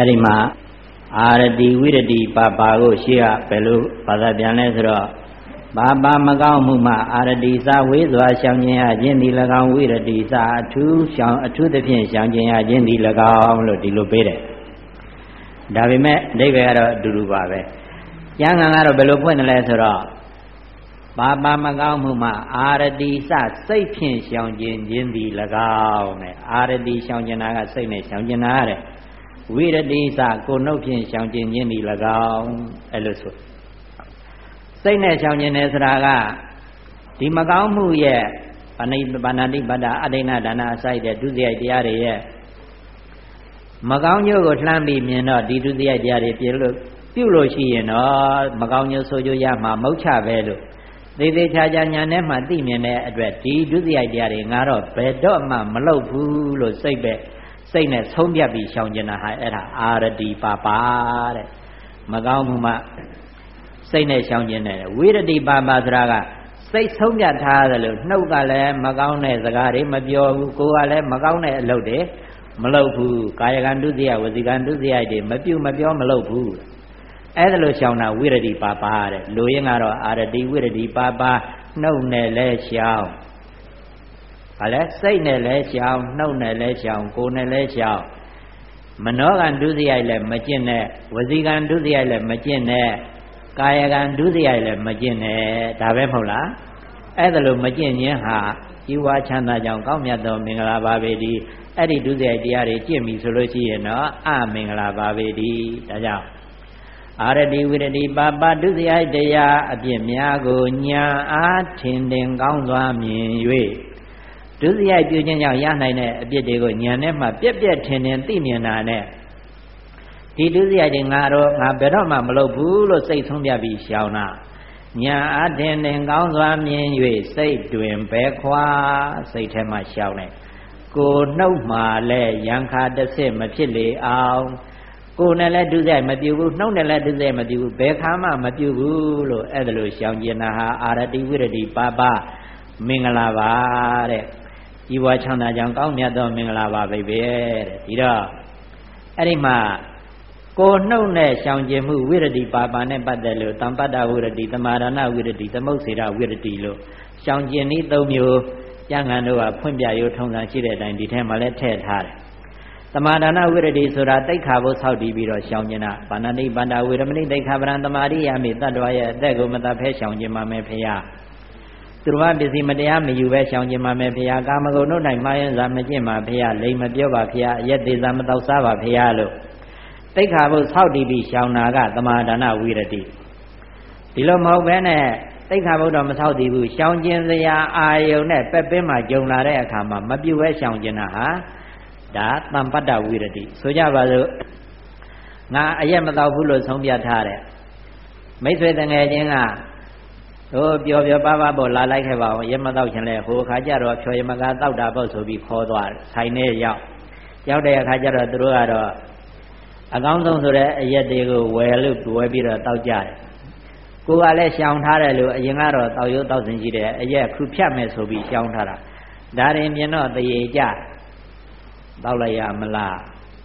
အဲ့ဒီမှာအာရတိဝိရတိပါပါကိုရှိကဘယ်လိုဘာသာပြန်လဲဆိုတော့ပါပါမကောင်းမှုမှာအာရတိစဝေးစွာရှောင်ခြင်းရခြင်းဒီ၎င်းဝိရတိစအထူးရှောင်အထူးသဖြင့်ရှောင်ခြင်းရခြင်းဒီ၎င်းလို့ဒီလိုပေးတယ်ဒါပေမဲ့အဓိပ္ပာယ်ကတော့အတူတူပါပဲကျမ်းဂန်ကတော့ဘယ်လိုဖွင့်တယ်လဲဆိုတော့ပါပါမကောင်းမှုမှာအာရတိစစိတ်ဖြင့်ရှောင်ခြင်းခြင်းဒီ၎င်းနဲ့အာရတိရှောင်ခြင်းတာကစိတ်နဲ့ရှောင်ခြင်းတာတဲ့ဝိရတိစကိုနှုတ်ဖြင့်ရှောင်ခြင်းခြင်းဒီ၎င်းအဲ့လိုဆိုစိတ်နဲ့ရှောင်ခြင်းတယ်ဆိုတာကဒီမကောင်းမှုရဲ့ပဏိပါဏာတိပတ္တအဋိဏဒါနအစိုက်တဲ့ဒုစရိုက်တရားတွေရဲ့မကောင်းကျိုးကိုလှမ်းပြီးမြင်တော့ဒီဒုစရိုက်တရားတွေပြုလို့ပြုလို့ရှိရင်တော့မကောင်းကျိုးဆိုးကျိုးရမှာမဟုတ်ချပဲလို့သေသေးချာချာညာနဲ့မှသိမြင်တဲ့အတွက်ဒီဒုစရိုက်တရားတွေငါတော့ဘယ်တော့မှမလုပ်ဘူးလို့စိတ်ပဲစိတ်နဲ့ဆုံးဖြတ်ပြီးရှောင်ကျင်တာဟာအဲ့ဒါအာရတိပါပါတဲ့မကောင်းမှုမှစိတ်နဲ့ရှောင်ကျင်တယ်ဝိရတိပါပါဆိုတာကစိတ်ဆုံးဖြတ်ထားတယ်လို့နှုတ်ကလည်းမကောင်းတဲ့စကားတွေမပြောဘူးကိုယ်ကလည်းမကောင်းတဲ့အလုပ်တွေမလုပ်ဘူးကာယကံဒုစရိုက်ဝစီကံဒုစရိုက်တွေမပြုမပြောမလုပ်ဘူးအဲ့ဒါလို့ရှောင်တာဝိရတိပါပါတဲ့လူရင်းကတော့အာရတိဝိရတိပါပါနှုတ်နဲ့လဲရှောင်ဘာလဲစိတ်နဲ့လဲရှောင်နှုတ်နဲ့လဲရှောင်ကိုယ်နဲ့လဲရှောင်မနောကံဒုစရိုက်လည်းမကျင့်နဲ့ဝစီကံဒုစရိုက်လည်းမကျင့်နဲ့ကာယကံဒုစရိုက်လည်းမကျင့်နဲ့ဒါပဲမဟုတ်လားအဲ့ဒါလို့မကျင့်ခြင်းဟာជីវချမ်းသာကြောင့်ကောင်းမြတ်သောမင်္ဂလာပါပေတည်းအဲ့ဒီဒုစရိုက်တရားတွေကျင့်ပြီဆိုလို့ရှိရင်တော့အမင်္ဂလာပါပေတည်းဒါကြောင့်အာရတိဝိရတိပါပဒုစရိုက်တရားအပြစ်များကိုညာအားထင်ထင်ကောင်းစွာမြင်၍ဒုစရိုက်ပြုခြင်းကြောင့်ရနိုင်တဲ့အပြစ်တွေကိုညာနဲ့မှပြက်ပြက်ထင်ထင်သိမြင်တာနဲ့ဒီဒုစရိုက်တွေငါတော့ငါဘယ်တော့မှမလုပ်ဘူးလို့စိတ်ဆုံးဖြတ်ပြီးရှောင်တာညာအားထင်ထင်ကောင်းစွာမြင်၍စိတ်တွင်ဘဲခွာစိတ်ထဲမှာရှောင်တယ်ကိုနှုတ်မှလည်းယံခါတစ်စစ်မဖြစ်လေအောင်ကိုယ်နဲ့လည်းဒုစရိုက်မပြုဘူးနှုတ်နဲ့လည်းဒုစရိုက်မပြုဘူးဘယ်ခါမှမပြုဘူးလို့အဲ့ဒါလို့ရှောင်ကျင်တာဟာအာရတိဝိရတိပါပမင်္ဂလာပါတဲ့ជីវချမ်းသာကြောင့်ကောင်းမြတ်သောမင်္ဂလာပါပဲတဲ့ဒီတော့အဲ့ဒီမှာကိုနှုတ်နဲ့ရှောင်ကျင်မှုဝိရတိပါပနဲ့ပတ်သက်လို့တမ္ပတ္တဝိရတိသမာဒနာဝိရတိသမုတ်စေရဝိရတိလို့ရှောင်ကျင်ဤသုံးမျိုးကျမ်းဂန်တို့ကဖွင့်ပြရိုးထုံးစံရှိတဲ့အတိုင်းဒီထဲမှာလည်းထည့်ထားတယ်သမာဒနာဝိရတိဆိုတာတိတ်ခါဖို့ဆောက်တည်ပြီးတော့ရှောင်ကျင်တာဘာနာတိပန္ဒဝိရမဏိတိတ်ခါပရံသမာရိယာမိတတ္တဝရဲ့အသက်ကိုမတတ်ဖဲရှောင်ကျင်ပါမယ်ဖေယသူတော်ဘာပစ္စည်းမတရားမယူပဲရှောင်ကျင်ပါမယ်ဖေယကာမဂုဏ်တို့၌မှားယွင်းစွာမကျင့်ပါဖေယလိမ်မပြောပါဖေယအယက်သေးစွာမတောက်စားပါဖေယလို့တိတ်ခါဖို့ဆောက်တည်ပြီးရှောင်နာကသမာဒနာဝိရတိဒီလိုမဟုတ်ဘဲနဲ့တိတ်ခါဖို့တော့မဆောက်တည်ဘူးရှောင်ကျင်စရာအာယုန်နဲ့ပက်ပင်းမှကြုံလာတဲ့အခါမှာမပြုတ်ပဲရှောင်ကျင်တာဟာဒါတမ္ပတ္တဝိရတိဆိုကြပါစို့ငါအရက်မတော့ဘူးလို့ဆုံးဖြတ်ထားတယ်မိတ်ဆွေတငယ်ချင်းကဟိုပျော်ပျော်ပါပါပေါ့လာလိုက်ခဲ့ပါအောင်ရက်မတော့ချင်းလဲဟိုအခါကျတော့ဖြော်ရမကတောက်တာပေါ့ဆိုပြီးခေါ်သွားတယ်ဆိုင်ထဲရောက်ရောက်တဲ့အခါကျတော့သူတို့ကတော့အကောင်းဆုံးဆိုတဲ့အရက်တွေကိုဝယ်လို့ဝယ်ပြီးတော့တောက်ကြတယ်ကိုကလည်းရှောင်ထားတယ်လို့အရင်ကတော့တောက်ရိုးတောက်စင်ရှိတယ်အရက်ခုဖြတ်မယ်ဆိုပြီးရှောင်ထားတာဒါရင်မြင်တော့တရေကြတောက်လိုက်ရမလား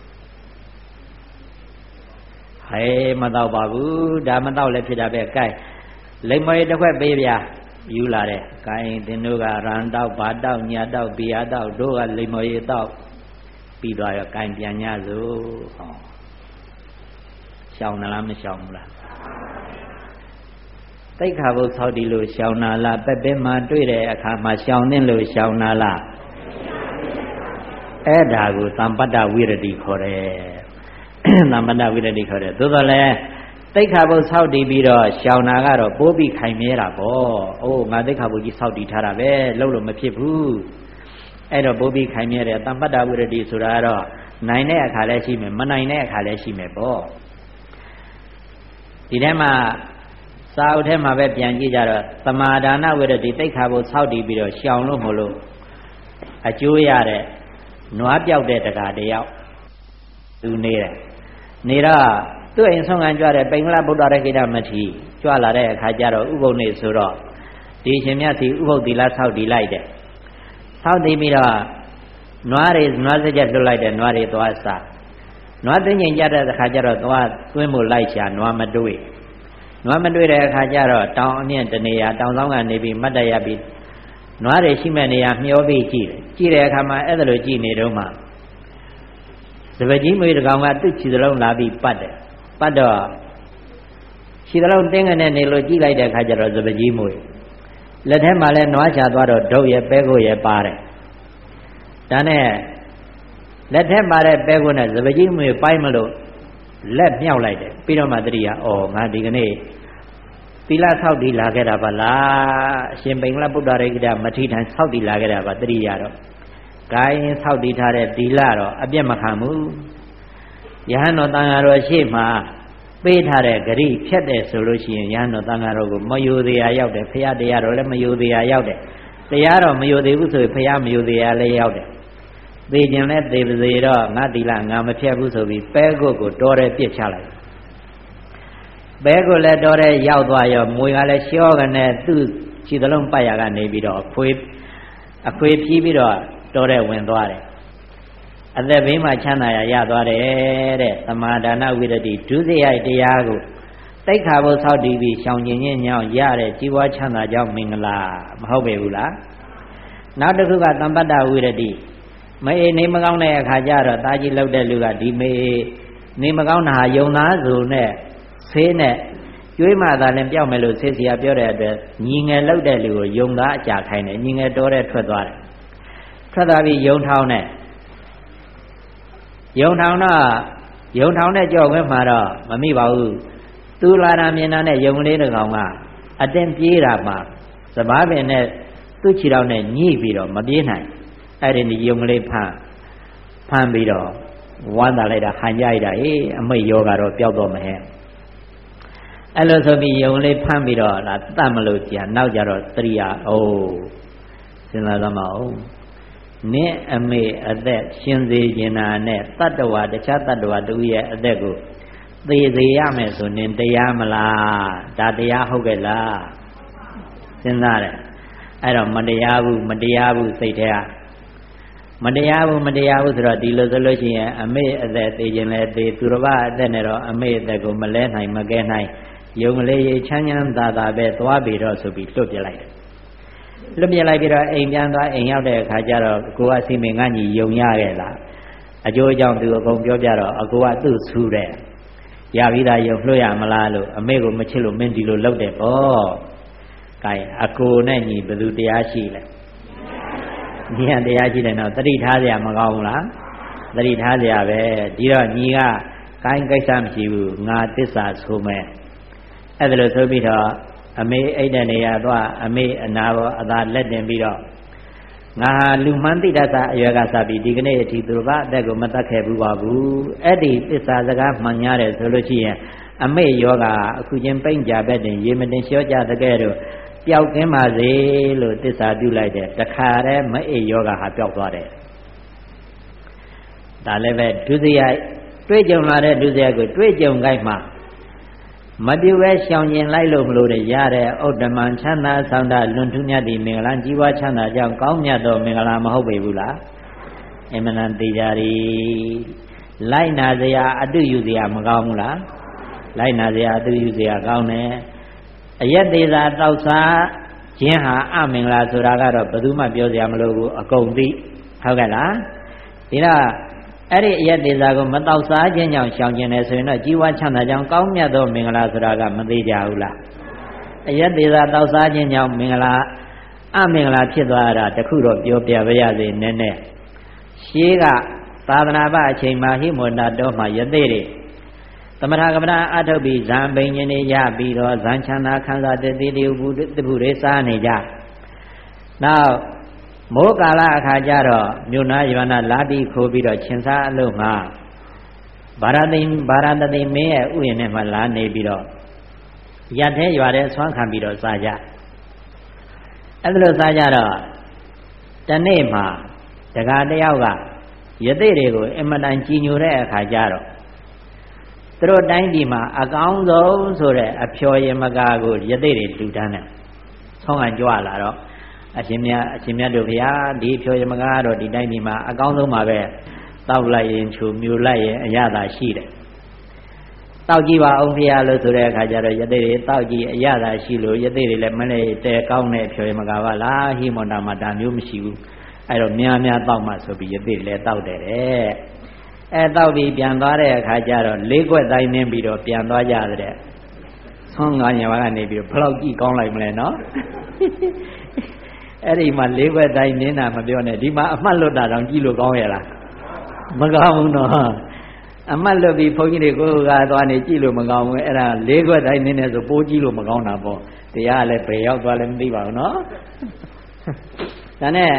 ဟဲ့မတောက်ပါဘူးဒါမတောက်လည်းဖြစ်တာပဲကဲလိမ္မောတစ်ခွက်ပေးဗျာယူလာတယ်ကဲသင်တို့ကရန်တောက်ဘာတောက်ညာတောက်ဘီယာတောက်တို့ကလိမ္မောရေတောက်ပြီးသွားရောကဲပြန်ညစို့ဟောရှောင်လားမရှောင်ဘူးလားတိတ်ခါဘုတ်ဆောက်ဒီလို့ရှောင်နာလားပက်ပင်းမှာတွေ့တဲ့အခါမှာရှောင်နေလို့ရှောင်နာလားအဲ့ဒါကိုတမ္ပတ္တဝိရတိခေါ်တယ်တမ္ပတ္တဝိရတိခေါ်တယ်သို့တော်လည်းတိတ်ခါဘုတ်ဆောက်တည်ပြီးတော့ရှောင်နာကတော့ပိုးပြီးခိုင်မြဲတာပေါ့အိုးငါတိတ်ခါဘုတ်ကြီးဆောက်တည်ထားတာပဲလုံးလို့မဖြစ်ဘူးအဲ့တော့ပိုးပြီးခိုင်မြဲတယ်တမ္ပတ္တဝိရတိဆိုတာကတော့နိုင်တဲ့အခါလည်းရှိမယ်မနိုင်တဲ့အခါလည်းရှိမယ်ပေါ့ဒီထဲမှာစာအုပ်ထဲမှာပဲပြန်ကြည့်ကြတော့သမာဒါနဝိရတိတိတ်ခါဘုတ်ဆောက်တည်ပြီးတော့ရှောင်လို့မလို့အကျိုးရတဲ့နွားပြောက်တဲ့တကားတယောက်သူနေတယ်နေတော့သူ့အိမ်ဆုံးခံကြွတဲ့ပိင်္ဂလဗုဒ္ဓရခိတမထေရကြွလာတဲ့အခါကျတော့ဥပုပ်နေဆိုတော့ဒီရှင်မြတ်စီဥပုပ်သီလဆောက်တည်လိုက်တယ်ဆောက်တည်ပြီးတော့နွားတွေနွားစကြက်လွတ်လိုက်တယ်နွားတွေသွားစားနွားသိငိမ့်ကြတဲ့အခါကျတော့သွားသွင်းမှုလိုက်ရှာနွားမတွေ့နွားမတွေ့တဲ့အခါကျတော့တောင်အမြင့်တနေရာတောင်ဆောင်ကနေပြီးမတ်တရပြီးနွားတွေရှိမဲ့နေရာမျောပြီးကြည့်တယ်ကြည့်တဲ့အခါမှာအဲ့ဒါလိုကြည့်နေတော့မှစပကြီးမွေးတကောင်ကသူ့ခြေစလုံးလာပြီးပတ်တယ်ပတ်တော့ခြေစလုံးတင်းကနေနေလို့ကြည့်လိုက်တဲ့အခါကျတော့စပကြီးမွေးလက်ထဲမှာလဲနွားချသွားတော့ဒုတ်ရဲ့ပဲကိုရဲ့ပါတယ်ဒါနဲ့လက်ထက်ပါတဲ့ပဲကိုနဲ့စပကြီးမွေပိုင်းမလို့လက်မြောက်လိုက်တယ်ပြီးတော့မှတတိယဩငါဒီကနေ့သီလဆောက်တည်လာခဲ့တာပါလားအရှင်ပိင်္ဂလဗုဒ္ဓရိကမထိထန်ဆောက်တည်လာခဲ့တာပါတတိယတော့ဂိုင်းဆောက်တည်ထားတဲ့သီလတော့အပြတ်မခံဘူးယဟန်တော်တန်ဃာတော်ရှေ့မှာပေးထားတဲ့ဂရိဖြတ်တယ်ဆိုလို့ရှိရင်ယဟန်တော်တန်ဃာတော်ကိုမယိုသေးရရောက်တယ်ဖရာတရားတော်လည်းမယိုသေးရရောက်တယ်တရားတော်မယိုသေးဘူးဆိုရင်ဖရာမယိုသေးရလည်းရောက်တယ်သေခြင်းလဲသေပါစေတော့ငါသီလငါမဖြတ်ဘူးဆိုပြီးပဲကုတ်ကိုတော်တယ်ပြစ်ချလိုက်ပဲကုတ်လည်းတော်တယ်ရောက်သွားရောမွေကလည်းရှောကနေသူ့ခြေသလုံးပတ်ရကနေပြီးတော့အခွေအခွေဖြီးပြီးတော့တော်တယ်ဝင်သွားတယ်အသက်ဘေးမှာချမ်းသာရရသွားတယ်တဲ့သမာဒါနဝိရတိဒုစရိုက်တရားကိုတိတ်ခါဖို့ဆောက်တည်ပြီးရှောင်ကျင်ခြင်းညောင်းရတဲ့ជីវွားချမ်းသာကြောင့်မင်္ဂလာမဟုတ်ပေဘူးလားနောက်တစ်ခုကသမ္ပတ္တဝိရတိမအေးနေမကောင်းတဲ့အခါကျတော့တာကြီးလောက်တဲ့လူကဒီမေးနေမကောင်းတာဟာယုံသားဆိုနဲ့ဆေးနဲ့ကျွေးမှသာလည်းပြောက်မယ်လို့ဆေးစီကပြောတဲ့အတွက်ညီငယ်လောက်တဲ့လူကိုယုံသားအကြာခိုင်းတယ်ညီငယ်တော်တဲ့ထွက်သွားတယ်ထွက်သွားပြီးယုံထောင်းနဲ့ယုံထောင်းတော့ယုံထောင်းတဲ့ကြောက်ခွင့်မှာတော့မမိပါဘူးသူလာတာမြင်တာနဲ့ယုံလေးတစ်ကောင်ကအတင်းပြေးတာမှစပားပင်နဲ့သူ့ခြေထောက်နဲ့ညှိပြီးတော့မပြေးနိုင်အဲ့ဒီယုံကလေးဖမ်းဖမ်းပြီးတော့ဝမ်းသာလိုက်တာဟန်ကြိုက်တာအေးအမိတ်ယောဂတော့ပျောက်တော့မဟဲ့အဲ့လိုဆိုပြီးယုံလေးဖမ်းပြီးတော့လာတတ်မလို့ကြာနောက်ကြတော့တရိယာအိုးစဉ်းစားသမောင်းနင့်အမေအသက်ရှင်စေခြင်းနာနဲ့တတ္တဝါတခြားတတ္တဝါတူရဲ့အသက်ကိုသေစေရမယ်ဆိုရင်တရားမလားဒါတရားဟုတ်ကဲ့လားစဉ်းစားတယ်အဲ့တော့မတရားဘူးမတရားဘူးစိတ်ထဲကမတရားဘူးမတရားဘူးဆိုတော့ဒီလိုဆိုလို့ရှိရင်အမေအသက်သေခြင်းလဲသေသူတစ်ပါးအသက်နဲ့တော့အမေအသက်ကိုမလဲနိုင်မကဲနိုင်ယုံကလေးရေချမ်းချမ်းသာသာပဲသွားပြီးတော့ဆိုပြီးလွတ်ပြလိုက်တယ်လွတ်ပြလိုက်ပြီးတော့အိမ်ပြန်သွားအိမ်ရောက်တဲ့အခါကျတော့ကိုကစီမင်ငန်းကြီးယုံရခဲ့လားအကျိုးအကြောင်းသူအကုန်ပြောပြတော့အကိုကသူ့ဆူတယ်ရပြီးသားယုံလွှတ်ရမလားလို့အမေကိုမချစ်လို့မင်းဒီလိုလုပ်တယ်ပေါ့ကဲအကိုနဲ့ညီဘယ်သူတရားရှိလဲညီကတရားရှိတယ်နော်တတိထားစရာမကောင်းဘူးလားတတိထားစရာပဲဒီတော့ညီကကိုင်းကိစ္စမရှိဘူးငါတစ္ဆာဆိုမဲ့အဲ့ဒါလို့ဆိုပြီးတော့အမေအိတ်တဲ့နေရာသွားအမေအနာဘောအသာလက်တင်ပြီးတော့ငါဟာလူမှန်းသိတတ်တာအရွယ်ကစပြီးဒီကနေ့အထိသူတို့ကအသက်ကိုမတတ်ခဲ့ဘူးပါဘူးအဲ့ဒီတစ္ဆာစကားမှန်ရတယ်ဆိုလို့ရှိရင်အမေယောဂအခုချင်းပိန့်ကြပဲတင်ရေမတင်လျှောကြတဲ့ကဲတော့ပျောက်ကင်းပါစေလို့တစ္ဆာပြုလိုက်တယ်တခါတည်းမအေးယောဂဟာပျောက်သွားတယ်ဒါလည်းပဲဒုစရိုက်တွေ့ကြုံလာတဲ့ဒုစရိုက်ကိုတွေ့ကြုံခိုင်းမှမပြုပဲရှောင်ကျင်လိုက်လို့မလို့ရတဲ့ဥဒ္ဓမံချမ်းသာဆောင်တာလွန်ထူးမြတ်ဒီမင်္ဂလာကြီးပွားချမ်းသာကြောင်းကောင်းမြတ်သောမင်္ဂလာမဟုတ်ပေဘူးလားအမှန်တန်သိကြရီလိုက်နာစရာအတုယူစရာမကောင်းဘူးလားလိုက်နာစရာအတုယူစရာကောင်းတယ်အယက်သေးသာတောက်စားခြင်းဟာအမင်္ဂလာဆိုတာကတော့ဘယ်သူမှပြောစရာမလိုဘူးအကုန်သိဟုတ်ကဲ့လားဒီတော့အဲ့ဒီအယက်သေးသာကိုမတောက်စားခြင်းကြောင့်ရှောင်ကျင်တယ်ဆိုရင်တော့ကြီးဝါချမ်းသာကြောင်းကောင်းမြတ်သောမင်္ဂလာဆိုတာကမသေးကြဘူးလားအယက်သေးသာတောက်စားခြင်းကြောင့်မင်္ဂလာအမင်္ဂလာဖြစ်သွားတာတခုတော့ပြောပြပါရစေနည်းနည်းရှေးကသာသနာ့ဘအချိန်မှာဟိမဝန္တာတော်မှာယသိတွေသမထကမ္မနာအထုတ်ပြီးဇံပိန်ခြင်းတွေရပြီးတော့ဇံချမ်းသာခံစားတဲ့တိတိဥပုတ္တပုတွေစားနေကြနောက်မိုးကာလအခါကျတော့မြို့နာယဝနာလာတိခိုးပြီးတော့ရှင်စားအလို့မှာဗာရသိဗာရတသိမင်းရဲ့ဥယျာဉ်ထဲမှာလာနေပြီးတော့ရတဲ့ရွာတဲ့ဆွမ်းခံပြီးတော့စားကြအဲ့ဒါလို့စားကြတော့တနေ့မှာတကားတယောက်ကယသိတွေကိုအင်မတန်ကြည်ညိုတဲ့အခါကျတော့သူတို့တိုင်းပြည်မှာအကောင်းဆုံးဆိုတဲ့အဖျော်ယမကာကိုယသိတွေတူတန်းတယ်ဆောင်းကကြွလာတော့အရှင်မြတ်အရှင်မြတ်တို့ဘုရားဒီအဖျော်ယမကာကတော့ဒီတိုင်းပြည်မှာအကောင်းဆုံးပါပဲတောက်လိုက်ရင်ချိုမြူလိုက်ရင်အရသာရှိတယ်တောက်ကြည့်ပါအောင်ဖေရလို့ဆိုတဲ့အခါကျတော့ယသိတွေတောက်ကြည့်အရသာရှိလို့ယသိတွေလည်းမလဲတဲကောင်းတဲ့ဖြေမကပါလားဟိမန္တာမှာဒါမျိုးမရှိဘူးအဲ့တော့များများတောက်မှဆိုပြီးယသိလည်းတောက်တယ်တဲ့အဲတောက်ပြီးပြန်သွားတဲ့အခါကျတော့လေးခွက်တိုင်းနှင်းပြီးတော့ပြန်သွားကြတဲ့ဆွမ်းငါးညဝကနေပြီးတော့ဘလောက်ကြည့်ကောင်းလိုက်မလဲနော်အဲ့ဒီမှာလေးခွက်တိုင်းနှင်းတာမပြောနဲ့ဒီမှာအမှတ်လွတ်တာတောင်ကြည့်လို့ကောင်းရဲ့လားမကောင်းဘူးနော်အမှတ်လွတ်ပြီးဘုန်းကြီးတွေကိုကသွားနေကြည့်လို့မကောင်းဘူးအဲ့ဒါလေးခွက်တိုင်းနှင်းနေဆိုပိုးကြည့်လို့မကောင်းတာပေါ့တရားလည်းဘယ်ရောက်သွားလဲမသိပါဘူးနော်ဒါနဲ့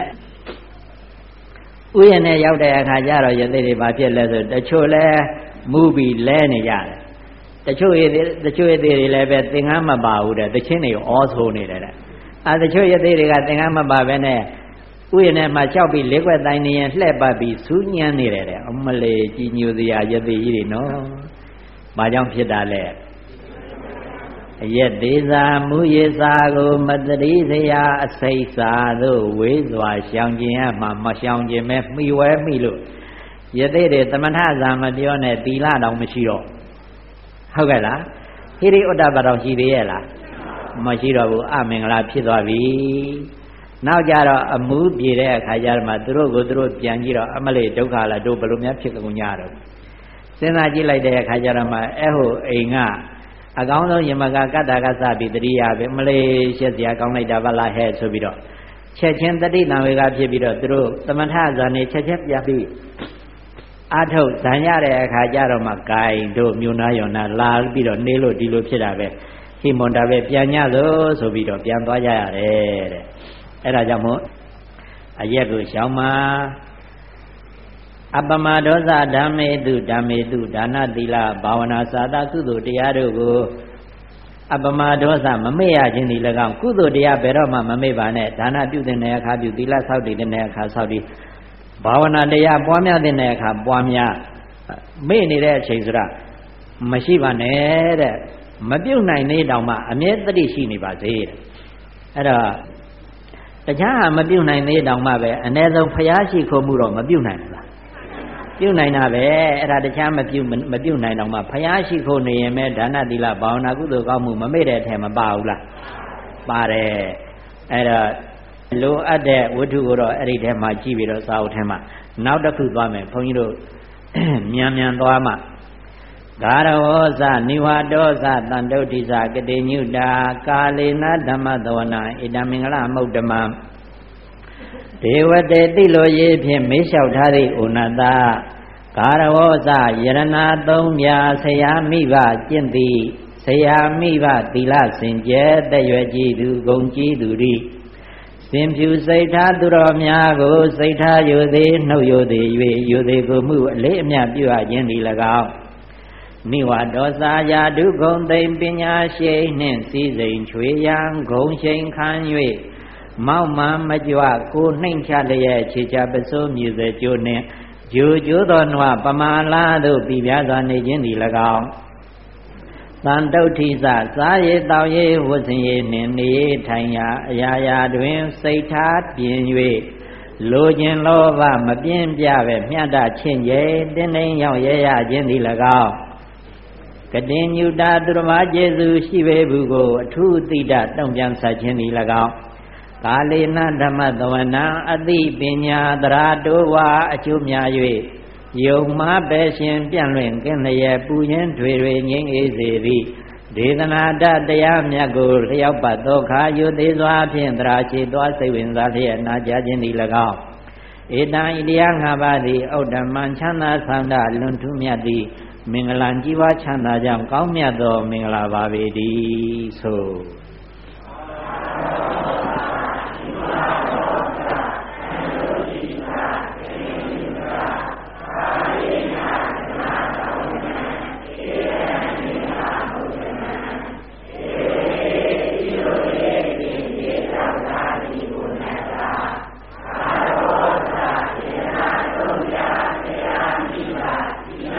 ဥယျာဉ်နဲ့ရောက်တဲ့အခါကျတော့ယသိတွေဘာဖြစ်လဲဆိုတချို့လဲမူးပြီးလဲနေကြတယ်တချို့ရသေးတချို့ရသေးတွေလည်းပဲသင်္ကန်းမပါဘူးတဲ့တချင်းတွေဩဆိုနေတယ်တဲ့အဲတချို့ရသေးတွေကသင်္ကန်းမပါဘဲနဲ့ဥယျာဉ်နဲ့မှလျှောက်ပြီးလေးခွက်တိုင်းနေရင်လှည့်ပတ်ပြီးစူးညံနေတယ်တဲ့အမလေးကြည်ညိုစရာယသိကြီးတွေနော်ဘာကြောင့်ဖြစ်တာလဲအရက်သေးစာမူရေစာကိုမတတိစရာအစိတ်စာတို့ဝေးစွာရှောင်ကျင်ရမှာမရှောင်ကျင်မဲ့မိဝဲမိလို့ယသိတွေသမထဇာမပြောနဲ့သီလတောင်မရှိတော့ဟုတ်ကဲ့လားဟိရိဥဒ္ဒပတောင်ရှိသေးရဲ့လားမရှိတော့ဘူးအမင်္ဂလာဖြစ်သွားပြီနောက်ကြတော့အမှုပြေတဲ့အခါကျတော့မှသူတို့ကိုသူတို့ပြန်ကြည့်တော့အမလေးဒုက္ခလားတို့ဘယ်လိုများဖြစ်ကုန်ကြတော့စဉ်းစားကြည့်လိုက်တဲ့အခါကျတော့မှအဲ့ဟိုအိမ်ကအကောင်းဆုံးယမကကတ္တကစပြီးတတိယပဲမလေးရှက်စရာကောင်းလိုက်တာဗလားဟဲ့ဆိုပြီးတော့ချက်ချင်းတတိတံဝေကဖြစ်ပြီးတော့သူတို့သမထဇာနေချက်ချက်ပြပြီးအာထုတ်ဇံရတဲ့အခါကျတော့မှဂိုင်တို့မြို့နာယောနာလာပြီးတော့နေလို့ဒီလိုဖြစ်တာပဲဟိမန္တာပဲပြန်ညလို့ဆိုပြီးတော့ပြန်သွားကြရတယ်တဲ့အဲ့ဒါကြောင့်မို့အရက်ကိုရှောင်မှာအပမဒောဇဓမ္မေတုဓမ္မေတုဒါနသီလဘာဝနာစာသကုသိုလ်တရားတို့ကိုအပမဒောဇမမေ့ရခြင်းဒီ၎င်းကုသိုလ်တရားဘယ်တော့မှမမေ့ပါနဲ့ဒါနပြုတဲ့အခါပြုသီလဆောက်တည်တဲ့အခါဆောက်တည်ဘာဝနာတရားပွားများတဲ့အခါပွားများမေ့နေတဲ့အချိန်ဆိုတာမရှိပါနဲ့တဲ့မပြုတ်နိုင်သေးတောင်မှအမြဲတတိရှိနေပါစေတဲ့အဲ့တော့တရားဟာမပြုတ်နိုင်သေးတောင်မှပဲအ ਨੇ ဆုံးဖျားရှိခိုးမှုတော့မပြုတ်နိုင်ဘူးလားပြုတ်နိုင်တာပဲအဲ့ဒါတရားမပြုတ်မပြုတ်နိုင်တော့မှဖျားရှိခိုးနေရင်ပဲဒါနသီလဘာဝနာကုသိုလ်ကောင်းမှုမမေ့တဲ့အထက်မပါဘူးလားပါတယ်အဲ့တော့လိုအပ်တဲ့ဝတ္ထုကိုတော့အဲ့ဒီထဲမှာကြည့်ပြီးတော့စာအုပ်ထဲမှာနောက်တစ်ခုသွားမယ်ဘုန်းကြီးတို့မြန်မြန်သွားမှဂါရဝောဇနိဝါဒောဇတန်တုဋ္ဌိဇကတိညုတာကာလေနဓမ္မသဝနာဣတမင်္ဂလမုဒ္ဓမံဒေဝတေတိလိုရေးဖြင့်မေးလျှောက်ထားသည့်ဩနတဂါရဝောဇယရဏသုံးမြာဆရာမိဘကျင့်သည်ဆရာမိဘသီလစင်ကြဲတဲ့ရွယ်ကြည်သူဂုံကြည်သူရိစင်ဖြူစိတ်ထားသူတော်များကိုစိတ်ထားယူသည်နှုတ်ယူသည်၍ယူသည်ကိုမှုအလေးအမြတ်ပြုအပ်ခြင်းသည်၎င်းနိဝဒောစာယာဒုဂုံသိမ့်ပညာရှိနှင့်စည်းစိမ်ချွေရန်ဂုံရှိန်ခံ၍မောက်မှန်မကြွကိုနှိမ့်ချလျက်ခြေချပစိုးမြည်စေကျိုးနှင့်ဂျိုကျိုးသောနွားပမာလာတို့ပြပြစွာနေခြင်းသည်၎င်းတန်တုဋ္ဌိစစားရည်တောင်ရည်ဝတ်စင်ရည်နှင့်နေထိုင်ရာအရာရာတွင်စိတ်ထားပြင်၍လိုခြင်းလောဘမပြင်းပြပဲမြတ်တချင်းကျဲတင်းတင်းရောက်ရရခြင်းသည်၎င်းကတိညုတာသူတော်ဘာကျေစုရှိပေဘူးကိုအထူးသိတတုံ့ပြန်ဆက်ခြင်းသည်၎င်းကာလေနဓမ္မသဝနာအသိပညာသရာတိုးဝါအကျိုးများ၍ယုံမှားပဲရှင်ပြန့်လွင့်ကင်းလျက်ပူရင်းထွေထွေငြိမ်းအေးစေသည်ဒေသနာတတရားမြတ်ကိုလျောက်ပတ်သောခါယုသေးစွာဖြင့်သရာရှိသောစိတ်ဝင်စားလျက်နာကြားခြင်းသည်၎င်းဧတံဣတရားငါးပါးသည်ဩတ္တမံချမ်းသာဆန္ဒလွန်ထူးမြတ်သည်မင်္ဂလာကြီးပွားချမ်းသာကြောင့်ကောင်းမြတ်သောမင်္ဂလာပါပေတည်းဆို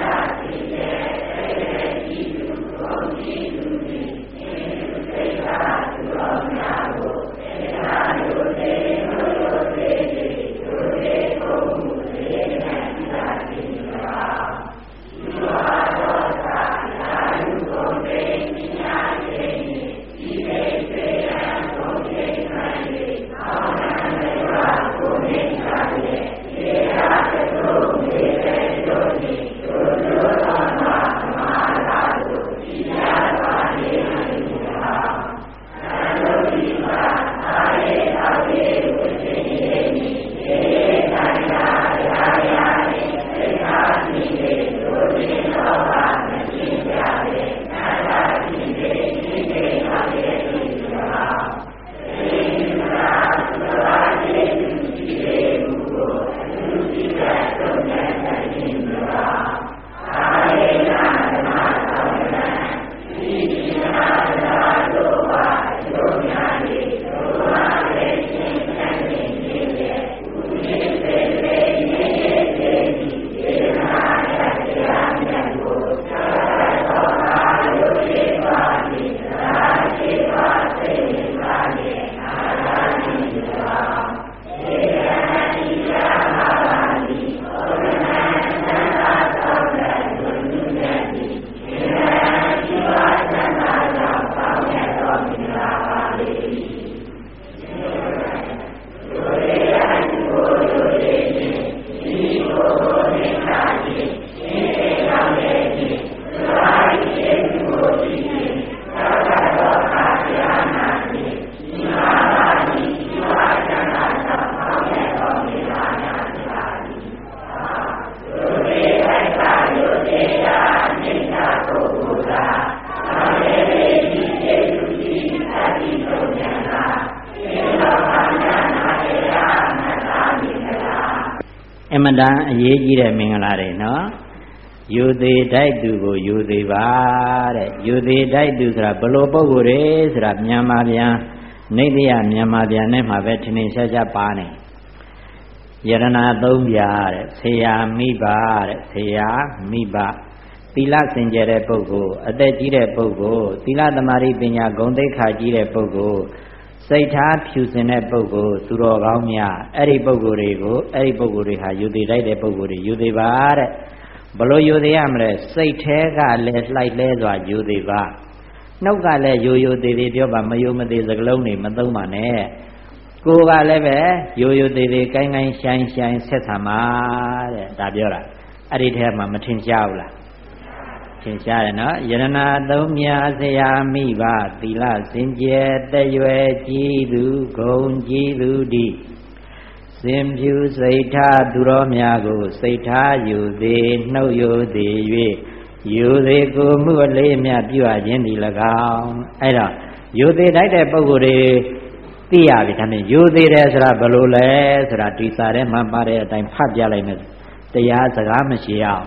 Thank you. မတန်အရေးကြီးတဲ့မင်္ဂလာတွေနော်ယူသေးတိုက်သူကိုယူသေးပါတဲ့ယူသေးတိုက်သူဆိုတာဘလို့ပုဂ္ဂိုလ်တွေဆိုတာမြန်မာပြန်နေတရားမြန်မာပြန်နဲ့မှာပဲထင်ထင်ရှားရှားပါနေယရနာသုံးပြတဲ့ဆေယာမိဘတဲ့ဆေယာမိဘသီလစင်ကြယ်တဲ့ပုဂ္ဂိုလ်အသက်ကြီးတဲ့ပုဂ္ဂိုလ်သီလသမารိပညာဂုဏ်သိက္ခာကြီးတဲ့ပုဂ္ဂိုလ်စိတ်ထားဖြူစင်တဲ့ပုဂ္ဂိုလ်သူတော်ကောင်းများအဲ့ဒီပုဂ္ဂိုလ်တွေကိုအဲ့ဒီပုဂ္ဂိုလ်တွေဟာယူသေးတိုက်တဲ့ပုဂ္ဂိုလ်တွေယူသေးပါတဲ့ဘလို့ယူသေးရမလဲစိတ်แท้ကလည်းလှိုက်လဲစွာယူသေးပါနှုတ်ကလည်းယူယူသေးသေးပြောပါမယူမသေးစကလုံးတွေမသုံးပါနဲ့ကိုယ်ကလည်းပဲယူယူသေးသေးကိုင်းကိုင်းရှိုင်းရှိုင်းဆက်ဆံပါတဲ့ဒါပြောတာအဲ့ဒီထဲမှာမထင်ရှားဘူးလားထင်ရှားတယ်နော်ယရနာသုံးမြာဆရာမိဘသီလစင်ကြယ်တရွယ်ကြီးသူဂုံကြီးသူဒီစင်ဖြူစိတ်ထားသူတော်များကိုစိတ်ထားယူသေးနှုတ်ယူသေး၍ယူသေးကိုမှုအလေးမြပြုအပ်ခြင်းဒီ၎င်းအဲ့တော့ယူသေးတိုက်တဲ့ပုဂ္ဂိုလ်တွေသိရပြီဒါနဲ့ယူသေးတယ်ဆိုတာဘယ်လိုလဲဆိုတာဒီစာထဲမှာပါတဲ့အတိုင်းဖတ်ပြလိုက်မယ်တရားစကားမရှိအောင်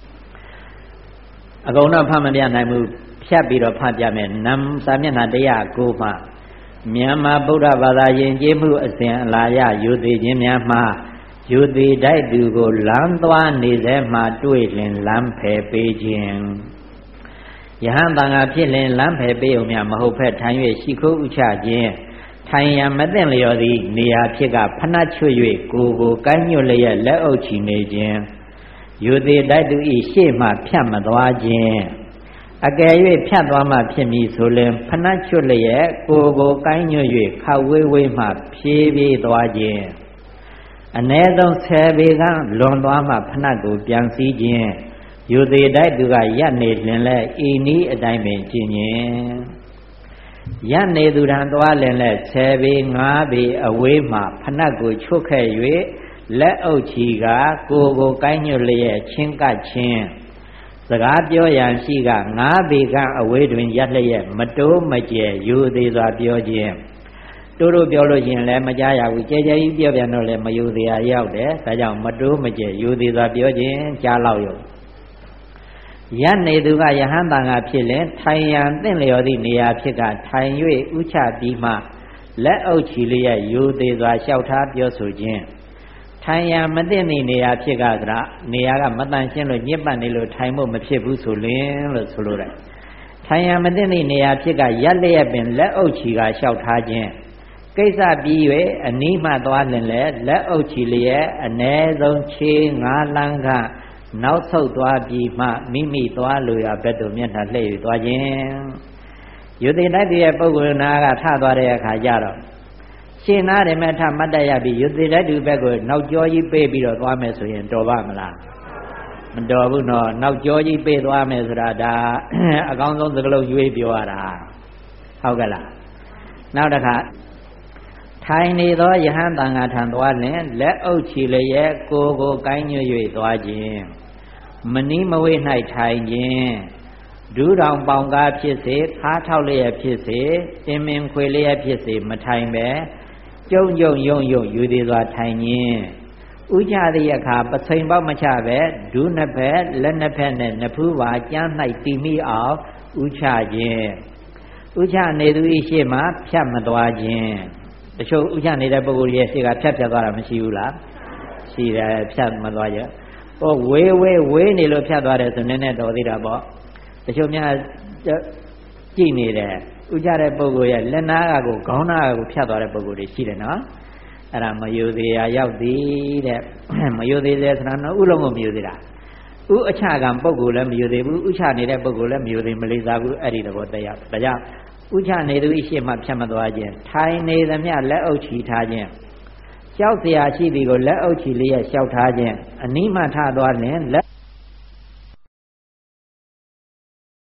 အကုန်တော့ဖတ်မပြနိုင်ဘူးဖြတ်ပြီးတော့ဖတ်ပြမယ်နမ်စာမျက်နှာတစ်ရာကိုမှမြန်မာဗုဒ္ဓဘာသာယဉ်ကျေးမှုအစဉ်အလာရယူသေးခြင်းများမှာယူသေးတိုက်သူကိုလမ်းသွားနေစေမှတွေ့လင်လမ်းဖယ်ပေးခြင်းယဟန်တန်ခါဖြစ်လင်လမ်းဖယ်ပေးုံများမဟုတ်ဖက်ထိုင်၍ရှိခိုးဥချခြင်းထိုင်ရန်မသင့်လျော်သည့်နေရာဖြစ်ကဖနှတ်ချွတ်၍ကိုယ်ကိုကိုင်းညွတ်လျက်လက်အုပ်ချီနေခြင်းယူသေးတိုက်သူဤရှေ့မှဖြတ်မသွားခြင်းအကယ်၍ဖြတ်သွားမှဖြစ်မည်ဆိုလင်ဖနှတ်ချွတ်လျက်ကိုယ်ကိုကိုင်းညွတ်၍ခါဝေးဝေးမှဖြည်းဖြည်းသွားခြင်းအ ਨੇ ဆုံးဆယ်ပေကလွန်သွားမှဖနှတ်ကိုပြန်စည်းခြင်းယူသေးတိုက်သူကရပ်နေလင်လဲဤနည်းအတိုင်းပင်ကျင့်ခြင်းရပ်နေသူတန်သွားလင်လဲဆယ်ပေငါးပေအဝေးမှဖနှတ်ကိုချွတ်ခဲ့၍လက်အုပ်ချီကကိုယ်ကိုကိုင်းညွတ်လျက်ချင်းကပ်ချင်းစကားပြောရန်ရှိကငါးပေကအဝေးတွင်ရပ်လျက်မတိုးမကျဲယူသေးစွာပြောခြင်းတိုးတိုးပြောလို့ရင်လည်းမကြားရဘူးကြဲကြဲကြီးပြောပြန်တော့လည်းမယူသေးရရောက်တယ်ဒါကြောင့်မတိုးမကျဲယူသေးစွာပြောခြင်းကြားလောက်ရုံရပ်နေသူကယဟန်တန်ခါဖြစ်လင်ထိုင်ရန်သင့်လျော်သည့်နေရာဖြစ်ကထိုင်၍ဥချပြီးမှလက်အုပ်ချီလျက်ယူသေးစွာလျှောက်ထားပြောဆိုခြင်းထိုင်ရန်မသင့်သည့်နေရာဖြစ်ကသလားနေရာကမတန်ရှင်းလို့ညစ်ပတ်နေလို့ထိုင်ဖို့မဖြစ်ဘူးဆိုလင်လို့ဆိုလိုတယ်ထိုင်ရန်မသင့်သည့်နေရာဖြစ်ကရက်လျက်ပင်လက်အုပ်ချီကလျှောက်ထားခြင်းကိစ္စပြီး၍အနီးမှသွားလင်လဲလက်အုပ်ချီလျက်အ ਨੇ ဆုံးခြေငါးလန်းကနောက်ဆုတ်သွားပြီးမှမိမိသွားလိုရာဘက်သို့မျက်နှာလှည့်၍သွားခြင်းယူသေးတိုက်တဲ့ပုဂ္ဂိုလ်နာကထသွားတဲ့အခါကျတော့ရှင်းသားတယ်မဲ့ထမတ်တရပြီးယူသေးတိုက်သူဘက်ကိုနောက်ကျောကြီးပေးပြီးတော့သွားမယ်ဆိုရင်တော်ပါမလားမတော်ဘူးနော်နောက်ကျောကြီးပေးသွားမယ်ဆိုတာဒါအကောင်းဆုံးသကလုံးရွေးပြောရတာဟုတ်ကဲ့လားနောက်တစ်ခါထိုင်နေသောယဟန်တန်ခါထံသွားလင်လက်အုပ်ချီလျက်ကိုယ်ကိုကိုင်းညွတ်၍သွားခြင်းမနီးမဝေး၌ထိုင်ခြင်းဒူးတောင်ပေါင်ကားဖြစ်စေခါထောက်လျက်ဖြစ်စေတင်မင်ခွေလျက်ဖြစ်စေမထိုင်ပဲကျုံကျုံယုံယုံယူသေးစွာထိုင်ခြင်းဥချသည့်အခါပစိန်ပေါက်မချပဲဒူးနှစ်ဖက်လက်နှစ်ဖက်နဲ့နဖူးပါကျမ်း၌တည်မိအောင်ဥချခြင်းဥချနေသူ၏ရှေ့မှဖြတ်မသွားခြင်းတချို့ဥချနေတဲ့ပုဂ္ဂိုလ်ရဲ့ရှေ့ကဖြတ်ဖြတ်သွားတာမရှိဘူးလားရှိတယ်ဖြတ်မသွားကြဟောဝေးဝေးဝေးနေလို့ဖြတ်သွားတယ်ဆိုနည်းနည်းတော်သေးတာပေါ့တချို့များကြည့်နေတယ်ဥချတဲ့ပုဂ္ဂိုလ်ရဲ့လက်နာကကိုခေါင်းနာကကိုဖြတ်သွားတဲ့ပုဂ္ဂိုလ်တွေရှိတယ်နော်အဲ့ဒါမယုသေးရရောက်သည်တဲ့မယုသေးတယ်ဆိုတာနော်ဥလုံးကိုမယုသေးတာဥအချကံပုဂ္ဂိုလ်လည်းမယုသေးဘူးဥချနေတဲ့ပုဂ္ဂိုလ်လည်းမယုသေးမလေးစားဘူးအဲ့ဒီသဘောတရားဒါကြောင့်ဥချနေသူရှိမှဖြတ်မသွားခြင်းထိုင်နေသမျှလက်အုပ်ချီထားခြင်းလျှောက်เสียရှိသည်ကိုလက်အုပ်ချီလျက်လျှောက်ထားခြင်းအနိမထသွားလင်လက်